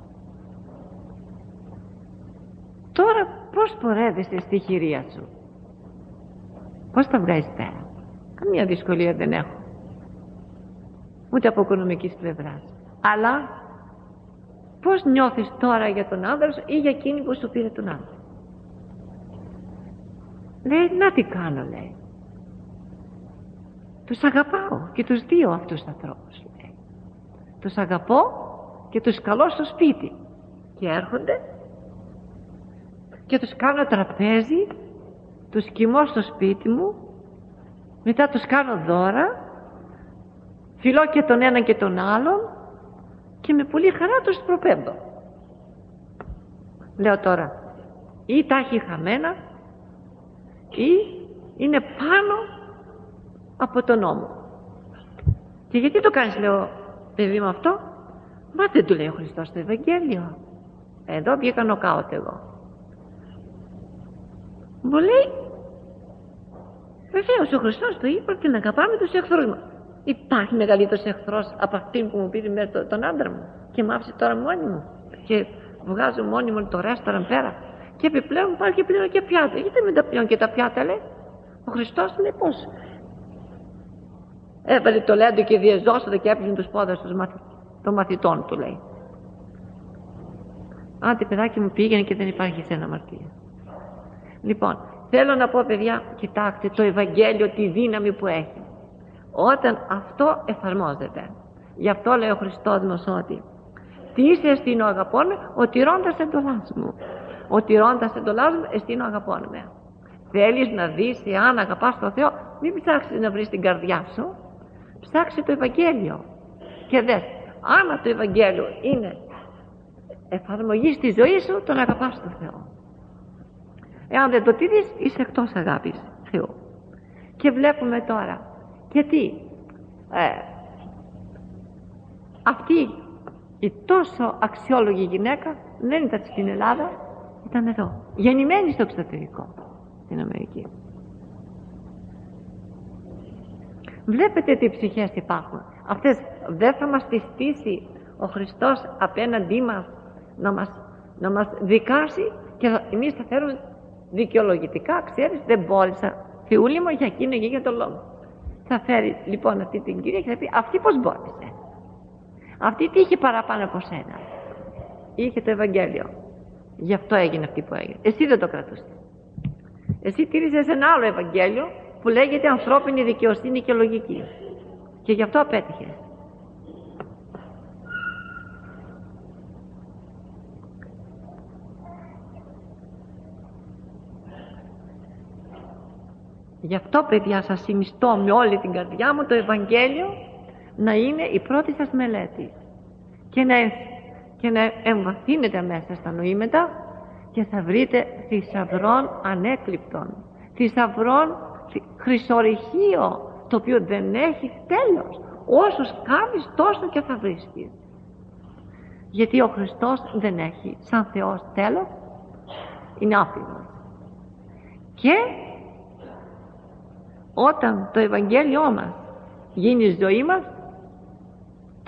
Τώρα πώς πορεύεσαι στη χειρία σου, πώς τα βγάζεις πέρα? Καμία δυσκολία δεν έχω, ούτε από οικονομικής πλευράς. Αλλά πώς νιώθεις τώρα για τον άντρα σου ή για εκείνη που σου πήρε τον άντρα? Λέει, να τι κάνω, λέει. Τους αγαπάω και τους δύο αυτούς τους ανθρώπους, λέει. Τους αγαπώ και τους καλώ στο σπίτι και έρχονται και τους κάνω τραπέζι, τους κοιμώ στο σπίτι μου, μετά τους κάνω δώρα, φιλώ και τον ένα και τον άλλον και με πολύ χαρά τους προπέμπω. Λέω τώρα, ή τα έχει χαμένα ή είναι πάνω από τον νόμο. Και γιατί το κάνεις, λέω, παιδί μου, αυτό? Μα δεν του λέει ο Χριστός στο Ευαγγέλιο. Εδώ βγήκα νοκάουτ εγώ. Μου λέει, βεβαίως ο Χριστός το είπε ότι να αγαπάμε τους εχθρούς μας. Υπάρχει μεγαλύτερος εχθρός από αυτήν που μου πήρε μέσα τον άντρα μου και μ' άφησε τώρα μόνη μου και βγάζω μόνη μου το ρέστοραν πέρα και επιπλέον πάω και πλύνω και πιάτα? Γιατί μην τα πλύνω και τα πιάτα, λέει? Ο Χριστός λέει πώς? Έβαλε το λέντο και διεζώσατε και έπλυνε τους πόδες των μαθητών του, λέει. Άντε παιδάκι μου, πήγαινε και δεν υπάρχει σένα αμαρτία. Λοιπόν, θέλω να πω, παιδιά, κοιτάξτε το Ευαγγέλιο, τη δύναμη που έχει όταν αυτό εφαρμόζεται. Γι' αυτό λέει ο Χριστός μας ότι τι είσαι εστίνο αγαπών με, ο τηρώντας εντολάς μου. Ο τηρώντας εντολάς μου εστίνο αγαπών με. Θέλεις να δεις εάν αγαπάς τον Θεό, μην ψάξεις να βρεις την καρδιά σου, ψάξε το Ευαγγέλιο και δες άμα το Ευαγγέλιο είναι εφαρμογή στη ζωή σου, τον αγαπάς τον Θεό. Εάν δεν το τηρείς, είσαι εκτός αγάπης Θεού. Και βλέπουμε τώρα γιατί ε, αυτή η τόσο αξιόλογη γυναίκα δεν ήταν στην Ελλάδα, ήταν εδώ, γεννημένη στο εξωτερικό, στην Αμερική. Βλέπετε τι ψυχές υπάρχουν. Αυτές δεν θα μας τις στήσει ο Χριστός απέναντί μας να μας, να μας δικάσει και εμείς θα φέρουμε δικαιολογητικά, ξέρεις, δεν μπόρεσα, Θεούλη μου, για εκείνο και για τον λόγο. Θα φέρει λοιπόν αυτή την κυρία και θα πει, αυτή πώς μπόρεσε? Αυτή τι είχε παραπάνω από σένα? Είχε το Ευαγγέλιο, γι' αυτό έγινε αυτή που έγινε. Εσύ δεν το κρατούσες. Εσύ τήρησες ένα άλλο Ευαγγέλιο που λέγεται ανθρώπινη δικαιοσύνη και λογική και γι' αυτό απέτυχες. Γι' αυτό, παιδιά, σας συνιστώ με όλη την καρδιά μου το Ευαγγέλιο να είναι η πρώτη σας μελέτη και να, και να εμβαθύνετε μέσα στα νοήματα και θα βρείτε θησαυρών ανέκλειπτων, θησαυρών χρυσορυχείο, το οποίο δεν έχει τέλος. Όσους κάνεις τόσο και θα βρίσκεις, γιατί ο Χριστός δεν έχει σαν Θεός τέλος, είναι άφηνος. Και όταν το Ευαγγέλιό μας γίνει η ζωή μας,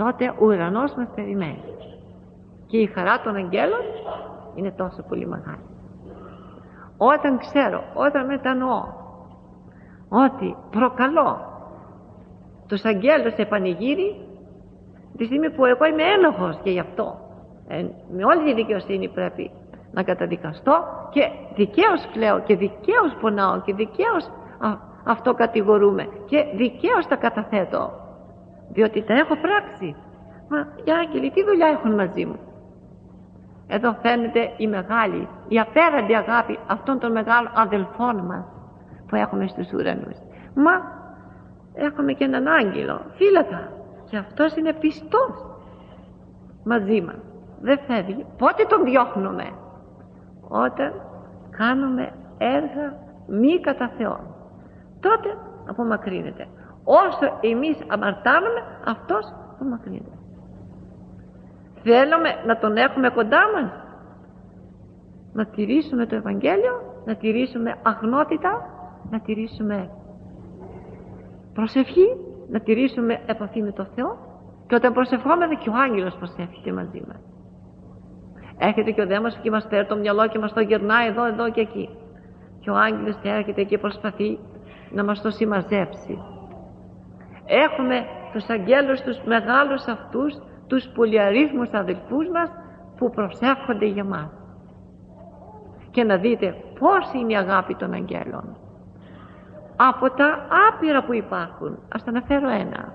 τότε ο ουρανός μας περιμένει και η χαρά των αγγέλων είναι τόσο πολύ μεγάλη. Όταν ξέρω, όταν μετανοώ ότι προκαλώ τους αγγέλους σε πανηγύρι, τη στιγμή που εγώ είμαι ένοχος και γι' αυτό ε, με όλη τη δικαιοσύνη πρέπει να καταδικαστώ και δικαίως κλαίω και δικαίως πονάω και δικαίως α, αυτό κατηγορούμε και δικαίως τα καταθέτω, διότι τα έχω πράξει. Μα οι άγγελοι τι δουλειά έχουν μαζί μου? Εδώ φαίνεται η μεγάλη, η απέραντη αγάπη αυτών των μεγάλων αδελφών μας που έχουμε στους ουρανούς. Μα έχουμε και έναν άγγελο φύλακα και αυτός είναι πιστός μαζί μας, δεν φεύγει. Πότε τον διώχνουμε? Όταν κάνουμε έργα μη κατά Θεόν, τότε απομακρύνεται. Όσο εμείς αμαρτάνουμε, αυτός απομακρύνεται. Θέλουμε να τον έχουμε κοντά μας, να τηρήσουμε το Ευαγγέλιο, να τηρήσουμε αγνότητα, να τηρήσουμε προσευχή, να τηρήσουμε επαφή με το Θεό, και όταν προσευχόμαστε και ο άγγελος προσεύχεται μαζί μας. Έρχεται και ο δαίμονας και μας παίρνει το μυαλό και μας το γυρνάει εδώ, εδώ και εκεί, και ο άγγελος έρχεται και προσπαθεί να μας το συμμαζέψει. Έχουμε τους αγγέλους τους μεγάλους αυτούς, τους πολυαρίθμους αδελφούς μας που προσεύχονται για μας. Και να δείτε πώς είναι η αγάπη των αγγέλων. Από τα άπειρα που υπάρχουν, ας τα αναφέρω ένα.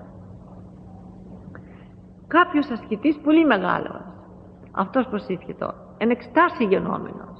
Κάποιος ασκητής πολύ μεγάλος, αυτός προσήφιετο, εν εκστάσει γενόμενος,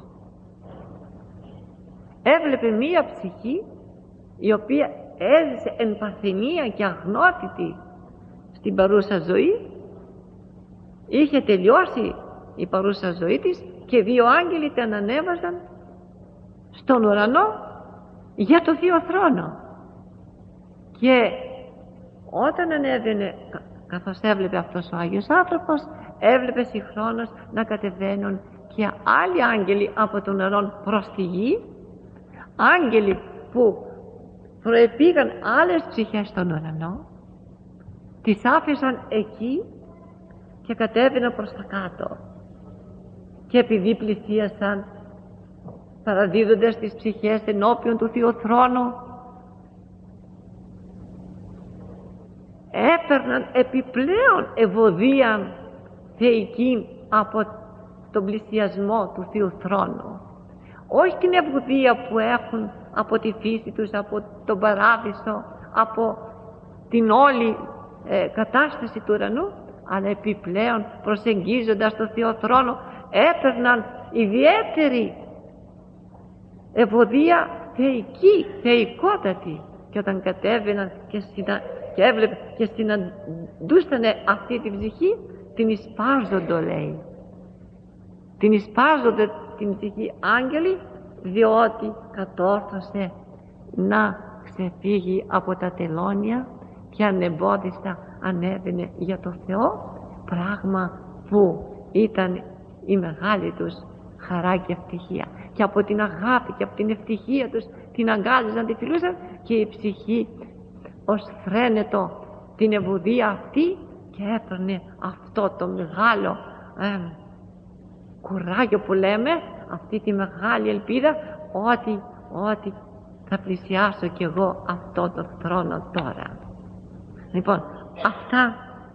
έβλεπε μία ψυχή η οποία έζησε εν παρθενία και αγνότητη στην παρούσα ζωή. Είχε τελειώσει η παρούσα ζωή της και δύο άγγελοι την ανέβαζαν στον ουρανό για το Θείο Θρόνο. Και όταν ανέβαινε, καθώς έβλεπε αυτός ο Άγιος άνθρωπος, έβλεπε συγχρόνως να κατεβαίνουν και άλλοι άγγελοι από τον ουρανό προς τη γη, άγγελοι που προεπήγαν άλλες ψυχές στον ουρανό, τις άφησαν εκεί και κατέβαιναν προς τα κάτω, και επειδή πλησίασαν παραδίδοντας τις ψυχές ενώπιον του Θείου Θρόνου, έπαιρναν επιπλέον ευωδία θεϊκή από τον πλησιασμό του Θείου Θρόνου. Όχι την ευωδία που έχουν από τη φύση τους, από τον παράδεισο, από την όλη ε, κατάσταση του ουρανού, αλλά επιπλέον προσεγγίζοντας το Θεό Θρόνο έπαιρναν ιδιαίτερη ευωδία θεϊκή, θεϊκότατη, και όταν κατέβαιναν και, συνα... και έβλεπε και συναντούσανε αυτή την ψυχή, την εισπάζοντο, λέει, την εισπάζονται την ψυχή άγγελοι, διότι κατόρθωσε να ξεφύγει από τα τελώνια και ανεμπόδιστα ανέβαινε για το Θεό, πράγμα που ήταν η μεγάλη τους χαρά και ευτυχία. Και από την αγάπη και από την ευτυχία τους την αγκάλιζαν, τη φιλούσαν, και η ψυχή ως φρένετο την ευωδία αυτή και έπαιρνε αυτό το μεγάλο ε, κουράγιο που λέμε, αυτή τη μεγάλη ελπίδα ότι, ότι θα πλησιάσω κι εγώ αυτό το θρόνο τώρα. Λοιπόν, αυτά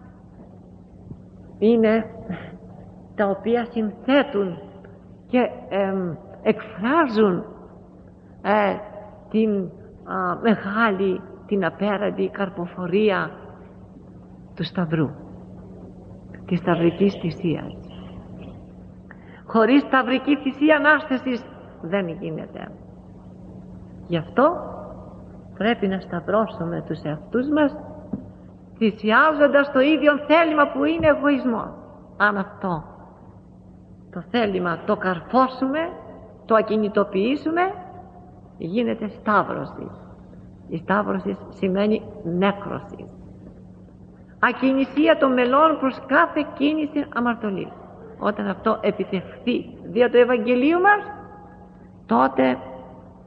είναι τα οποία συνθέτουν και ε, εκφράζουν ε, την α, μεγάλη, την απέραντη καρποφορία του Σταυρού, της σταυρικής θυσίας. Χωρίς σταυρική θυσία ανάστασης δεν γίνεται. Γι' αυτό πρέπει να σταυρώσουμε τους εαυτούς μας, θυσιάζοντας το ίδιο θέλημα που είναι εγωισμός. Αν αυτό το θέλημα το καρφώσουμε, το ακινητοποιήσουμε, γίνεται σταύρωση. Η σταύρωση σημαίνει νέκρωση, ακινησία των μελών προς κάθε κίνηση αμαρτωλής. Όταν αυτό επιτευχθεί δια του Ευαγγελίου μας, τότε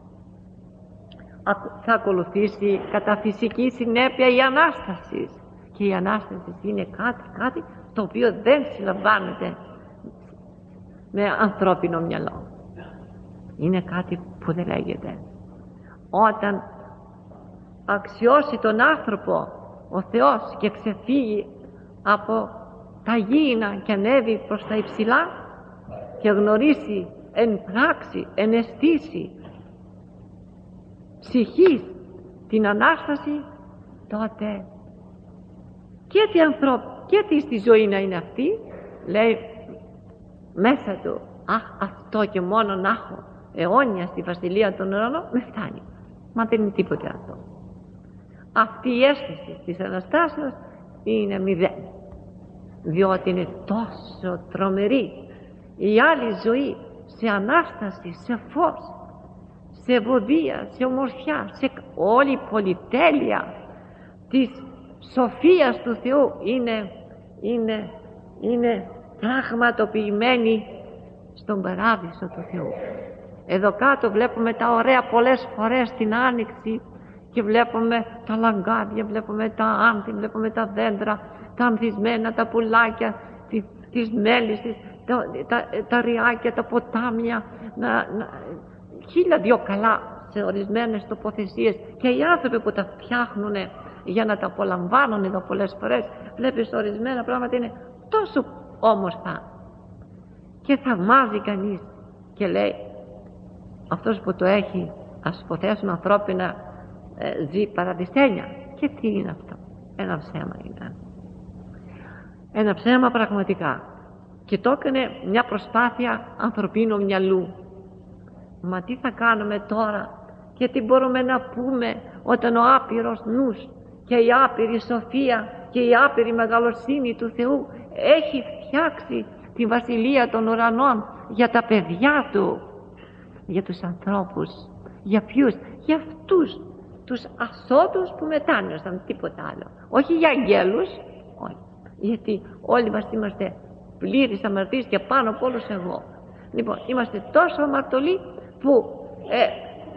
θα ακολουθήσει κατά φυσική συνέπεια η Ανάσταση Και η Ανάσταση είναι κάτι, κάτι το οποίο δεν συλλαμβάνεται με ανθρώπινο μυαλό. Είναι κάτι που δεν λέγεται. Όταν αξιώσει τον άνθρωπο ο Θεός και ξεφύγει από τα γήινα και ανέβει προς τα υψηλά και γνωρίσει εν πράξη, εν αισθήσει ψυχής την Ανάσταση, τότε και τι ανθρώπου και τι στη ζωή να είναι αυτή, λέει μέσα του, αχ, αυτό και μόνο να έχω αιώνια στη βασιλεία των ουρανών με φτάνει. Μα δεν είναι τίποτε αυτό. Αυτή η αίσθηση της Αναστάσεως είναι μηδέν, διότι είναι τόσο τρομερή η άλλη ζωή σε Ανάσταση, σε φως, σε ευωδία, σε ομορφιά, σε όλη η πολυτέλεια της σοφίας του Θεού είναι, είναι, είναι πραγματοποιημένη στον παράδεισο του Θεού. Εδώ κάτω βλέπουμε τα ωραία πολλές φορές την Άνοιξη και βλέπουμε τα λαγκάδια, βλέπουμε τα άνθη, βλέπουμε τα δέντρα, τα ανθισμένα, τα πουλάκια, τις μέλισσες, τα, τα, τα ριάκια, τα ποτάμια, να, να, χίλια δυο καλά σε ορισμένες τοποθεσίες, και οι άνθρωποι που τα φτιάχνουν για να τα απολαμβάνουν εδώ πολλές φορές, βλέπεις ορισμένα πράγματα είναι τόσο όμορφα και θαυμάζει κανείς και λέει, αυτός που το έχει, ας υποθέσουμε ανθρώπινα, ε, ζει παραδεισένια. Και τι είναι αυτό? Ένα ψέμα είναι. Ένα ψέμα πραγματικά. Και το έκανε μια προσπάθεια ανθρωπίνου μυαλού. Μα τι θα κάνουμε τώρα και τι μπορούμε να πούμε όταν ο άπειρος νους και η άπειρη σοφία και η άπειρη μεγαλοσύνη του Θεού έχει φτιάξει τη βασιλεία των ουρανών για τα παιδιά του, για τους ανθρώπους. Για ποιους? Για αυτούς τους ασώτους που μετάνιωσαν, τίποτα άλλο. Όχι για αγγέλους, όχι. Γιατί όλοι μας είμαστε πλήρης αμαρτίας και πάνω από όλους εγώ. Λοιπόν, είμαστε τόσο αμαρτωλοί που ε,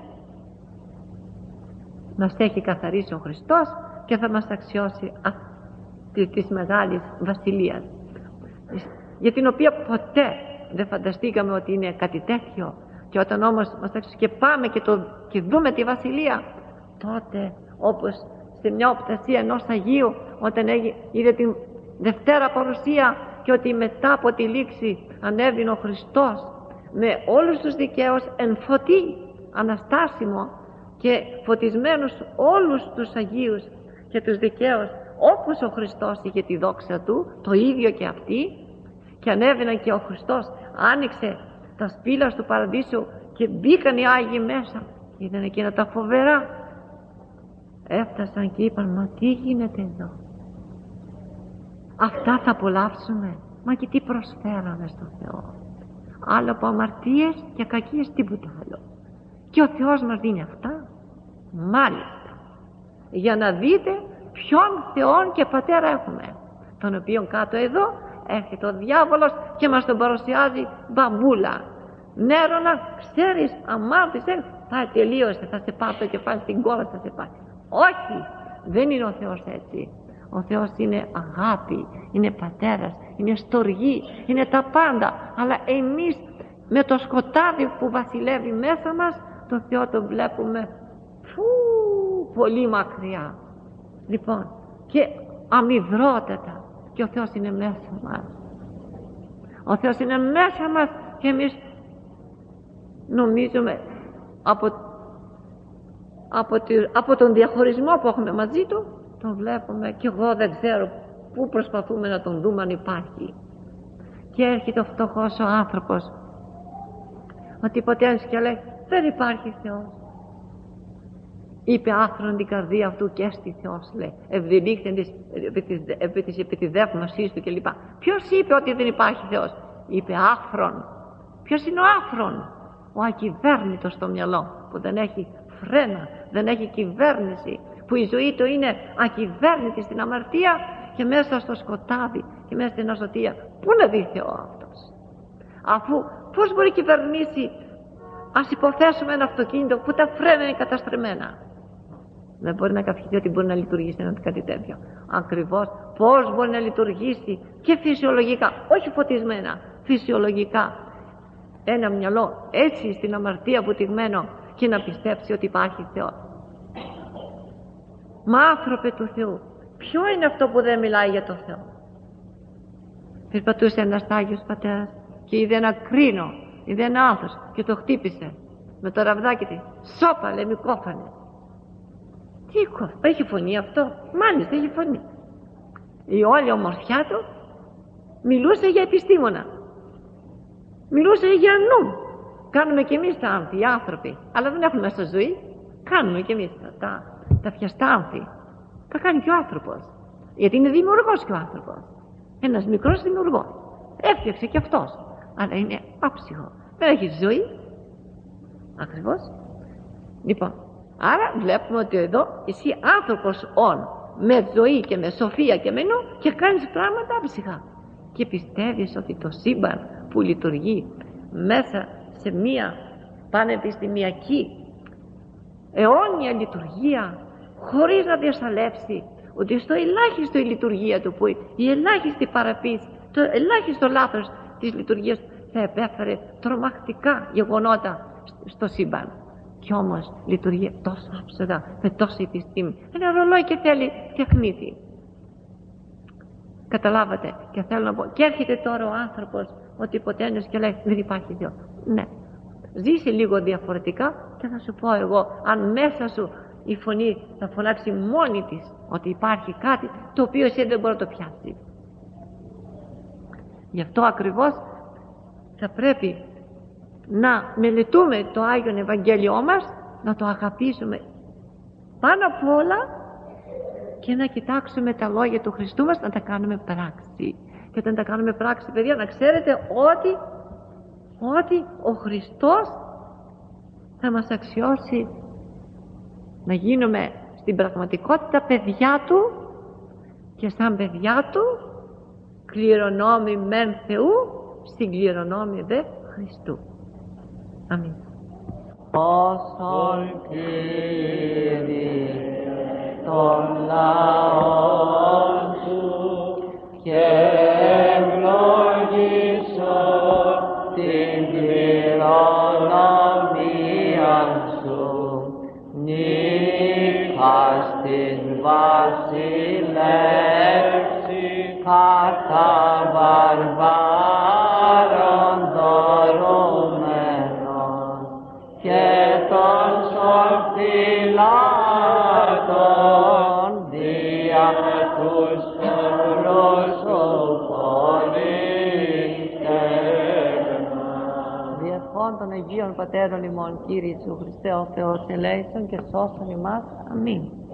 μας έχει καθαρίσει ο Χριστός και θα μας αξιώσει αυτή της μεγάλης βασιλείας, για την οποία ποτέ δεν φανταστήκαμε ότι είναι κάτι τέτοιο. Και όταν όμως μας αξιώσει και πάμε και, το, και δούμε τη βασιλεία, τότε όπως σε μια οπτασία ενός Αγίου, όταν είδε την Δευτέρα παρουσία και ότι μετά από τη λήξη ανέβηνε ο Χριστός με όλους τους δικαίους εν φωτί αναστάσιμο και φωτισμένους όλους τους Αγίους και τους δικαίους, όπως ο Χριστός είχε τη δόξα του, το ίδιο και αυτοί, και ανέβαιναν και ο Χριστός άνοιξε τα σπήλας του παραδείσου και μπήκαν οι Άγιοι μέσα. Είδαν εκείνα τα φοβερά, έφτασαν και είπαν, μα τι γίνεται εδώ? Αυτά θα απολαύσουμε? Μα και τι προσφέραμε στον Θεό? Άλλο από αμαρτίες και κακίες, τίποτα άλλο. Και ο Θεός μας δίνει αυτά, μάλιστα, για να δείτε ποιον Θεόν και Πατέρα έχουμε, τον οποίον κάτω εδώ έρχεται ο διάβολος και μας τον παρουσιάζει μπαμπούλα. Νέρονα, ξέρεις, αμάρτησες, πάει, τελείωσε, θα σε πάρει το κεφάλι στην κόλλα, θα σε πάρει. Όχι, δεν είναι ο Θεός έτσι. Ο Θεός είναι αγάπη, είναι Πατέρας, είναι στοργή, είναι τα πάντα. Αλλά εμείς με το σκοτάδι που βασιλεύει μέσα μας, το Θεό το βλέπουμε φου, πολύ μακριά. Λοιπόν, και αμυδρότατα, και ο Θεός είναι μέσα μας. Ο Θεός είναι μέσα μας και εμείς νομίζουμε από, από, τη, από τον διαχωρισμό που έχουμε μαζί του, τον βλέπουμε και εγώ δεν ξέρω πού προσπαθούμε να τον δούμε αν υπάρχει. Και έρχεται ο φτωχός ο άνθρωπος, ο τυποτένος, και λέει, δεν υπάρχει Θεός. Είπε άφρον την καρδία αυτού και έστι Θεός, λέει, ευδηλήχθεν επί της επιτιδεύμασής του κλπ. Ποιος είπε ότι δεν υπάρχει Θεός? Είπε άφρον. Ποιος είναι ο άφρον? Ο ακυβέρνητος στο μυαλό, που δεν έχει φρένα, δεν έχει κυβέρνηση, που η ζωή του είναι ακυβέρνητη στην αμαρτία και μέσα στο σκοτάδι και μέσα στην ασωτεία. Πού να δει Θεό αυτός? Αφού πώς μπορεί να κυβερνήσει, ας υποθέσουμε ένα αυτοκίνητο που τα φρένα είναι καταστρεμμένα? Δεν μπορεί να καυχηθεί ότι μπορεί να λειτουργήσει ένα κάτι τέτοιο. Ακριβώς πώς μπορεί να λειτουργήσει και φυσιολογικά, όχι φωτισμένα, φυσιολογικά. Ένα μυαλό έτσι στην αμαρτία βουτυγμένο και να πιστέψει ότι υπάρχει Θεός. Μα άνθρωπε του Θεού, ποιο είναι αυτό που δεν μιλάει για το Θεό? Περπατούσε ένας Άγιος Πατέρας και είδε ένα κρίνο, είδε ένα άνθος και το χτύπησε με το ραβδάκι της. Σώπα, λέει, μη κόφανε. Τι κόφανε, έχει φωνή αυτό? Μάλιστα έχει φωνή. Η όλη ομορφιά του μιλούσε για επιστήμονα, μιλούσε για νου. Κάνουμε κι εμείς τα άνθη, οι άνθρωποι, αλλά δεν έχουμε μέσα ζωή. Κάνουμε κι εμείς τα, τα, τα πιαστά άνθη. Τα κάνει και ο άνθρωπος, γιατί είναι δημιουργός και ο άνθρωπος. Ένας μικρός δημιουργός έφτιαξε κι αυτός, αλλά είναι άψυχο, δεν έχει ζωή. Ακριβώς. Λοιπόν, άρα βλέπουμε ότι εδώ εσύ άνθρωπος όν, με ζωή και με σοφία και με νου, και κάνεις πράγματα άψυχα και πιστεύεις ότι το σύμπαν που λειτουργεί μέσα σε μία πανεπιστημιακή αιώνια λειτουργία, χωρίς να διασαλεύσει ότι στο ελάχιστο η λειτουργία του, που η ελάχιστη παραποίηση, το ελάχιστο λάθος της λειτουργίας θα επέφερε τρομακτικά γεγονότα στο σύμπαν. Κι όμως λειτουργεί τόσο άψογα, με τόση επιστήμη. Ένα ρολόι και θέλει τεχνίτη. Καταλάβατε? Και θέλω να πω, και έρχεται τώρα ο άνθρωπος ότι ποτέ ένας και λέει δεν υπάρχει Θεός. Ναι, ζήσει λίγο διαφορετικά και θα σου πω εγώ, αν μέσα σου η φωνή θα φωνάξει μόνη της ότι υπάρχει κάτι το οποίο εσύ δεν μπορεί να το πιάσει. Γι' αυτό ακριβώς θα πρέπει να μελετούμε το Άγιον Ευαγγέλιό μας, να το αγαπήσουμε πάνω απ' όλα και να κοιτάξουμε τα λόγια του Χριστού μας, να τα κάνουμε πράξη. Και όταν τα κάνουμε πράξη, παιδιά, να ξέρετε ότι ότι ο Χριστός θα μας αξιώσει να γίνουμε στην πραγματικότητα παιδιά Του και σαν παιδιά Του κληρονόμοι μεν Θεού, στην κληρονόμη δε Χριστού. Αμήν. Όσον Κύριε των λαών Σου και ευλογήσω την κληρονομία Σου, νύχα στην βασιλεύση κατά βαρβάρων δωρούμενων και των σοφιλάτων δια τους Διευχών των Αγίων Πατέρων ημών, Κύριε Ιησού Χριστέ ο Θεός ελέησον και σώσον ημάς. Αμήν.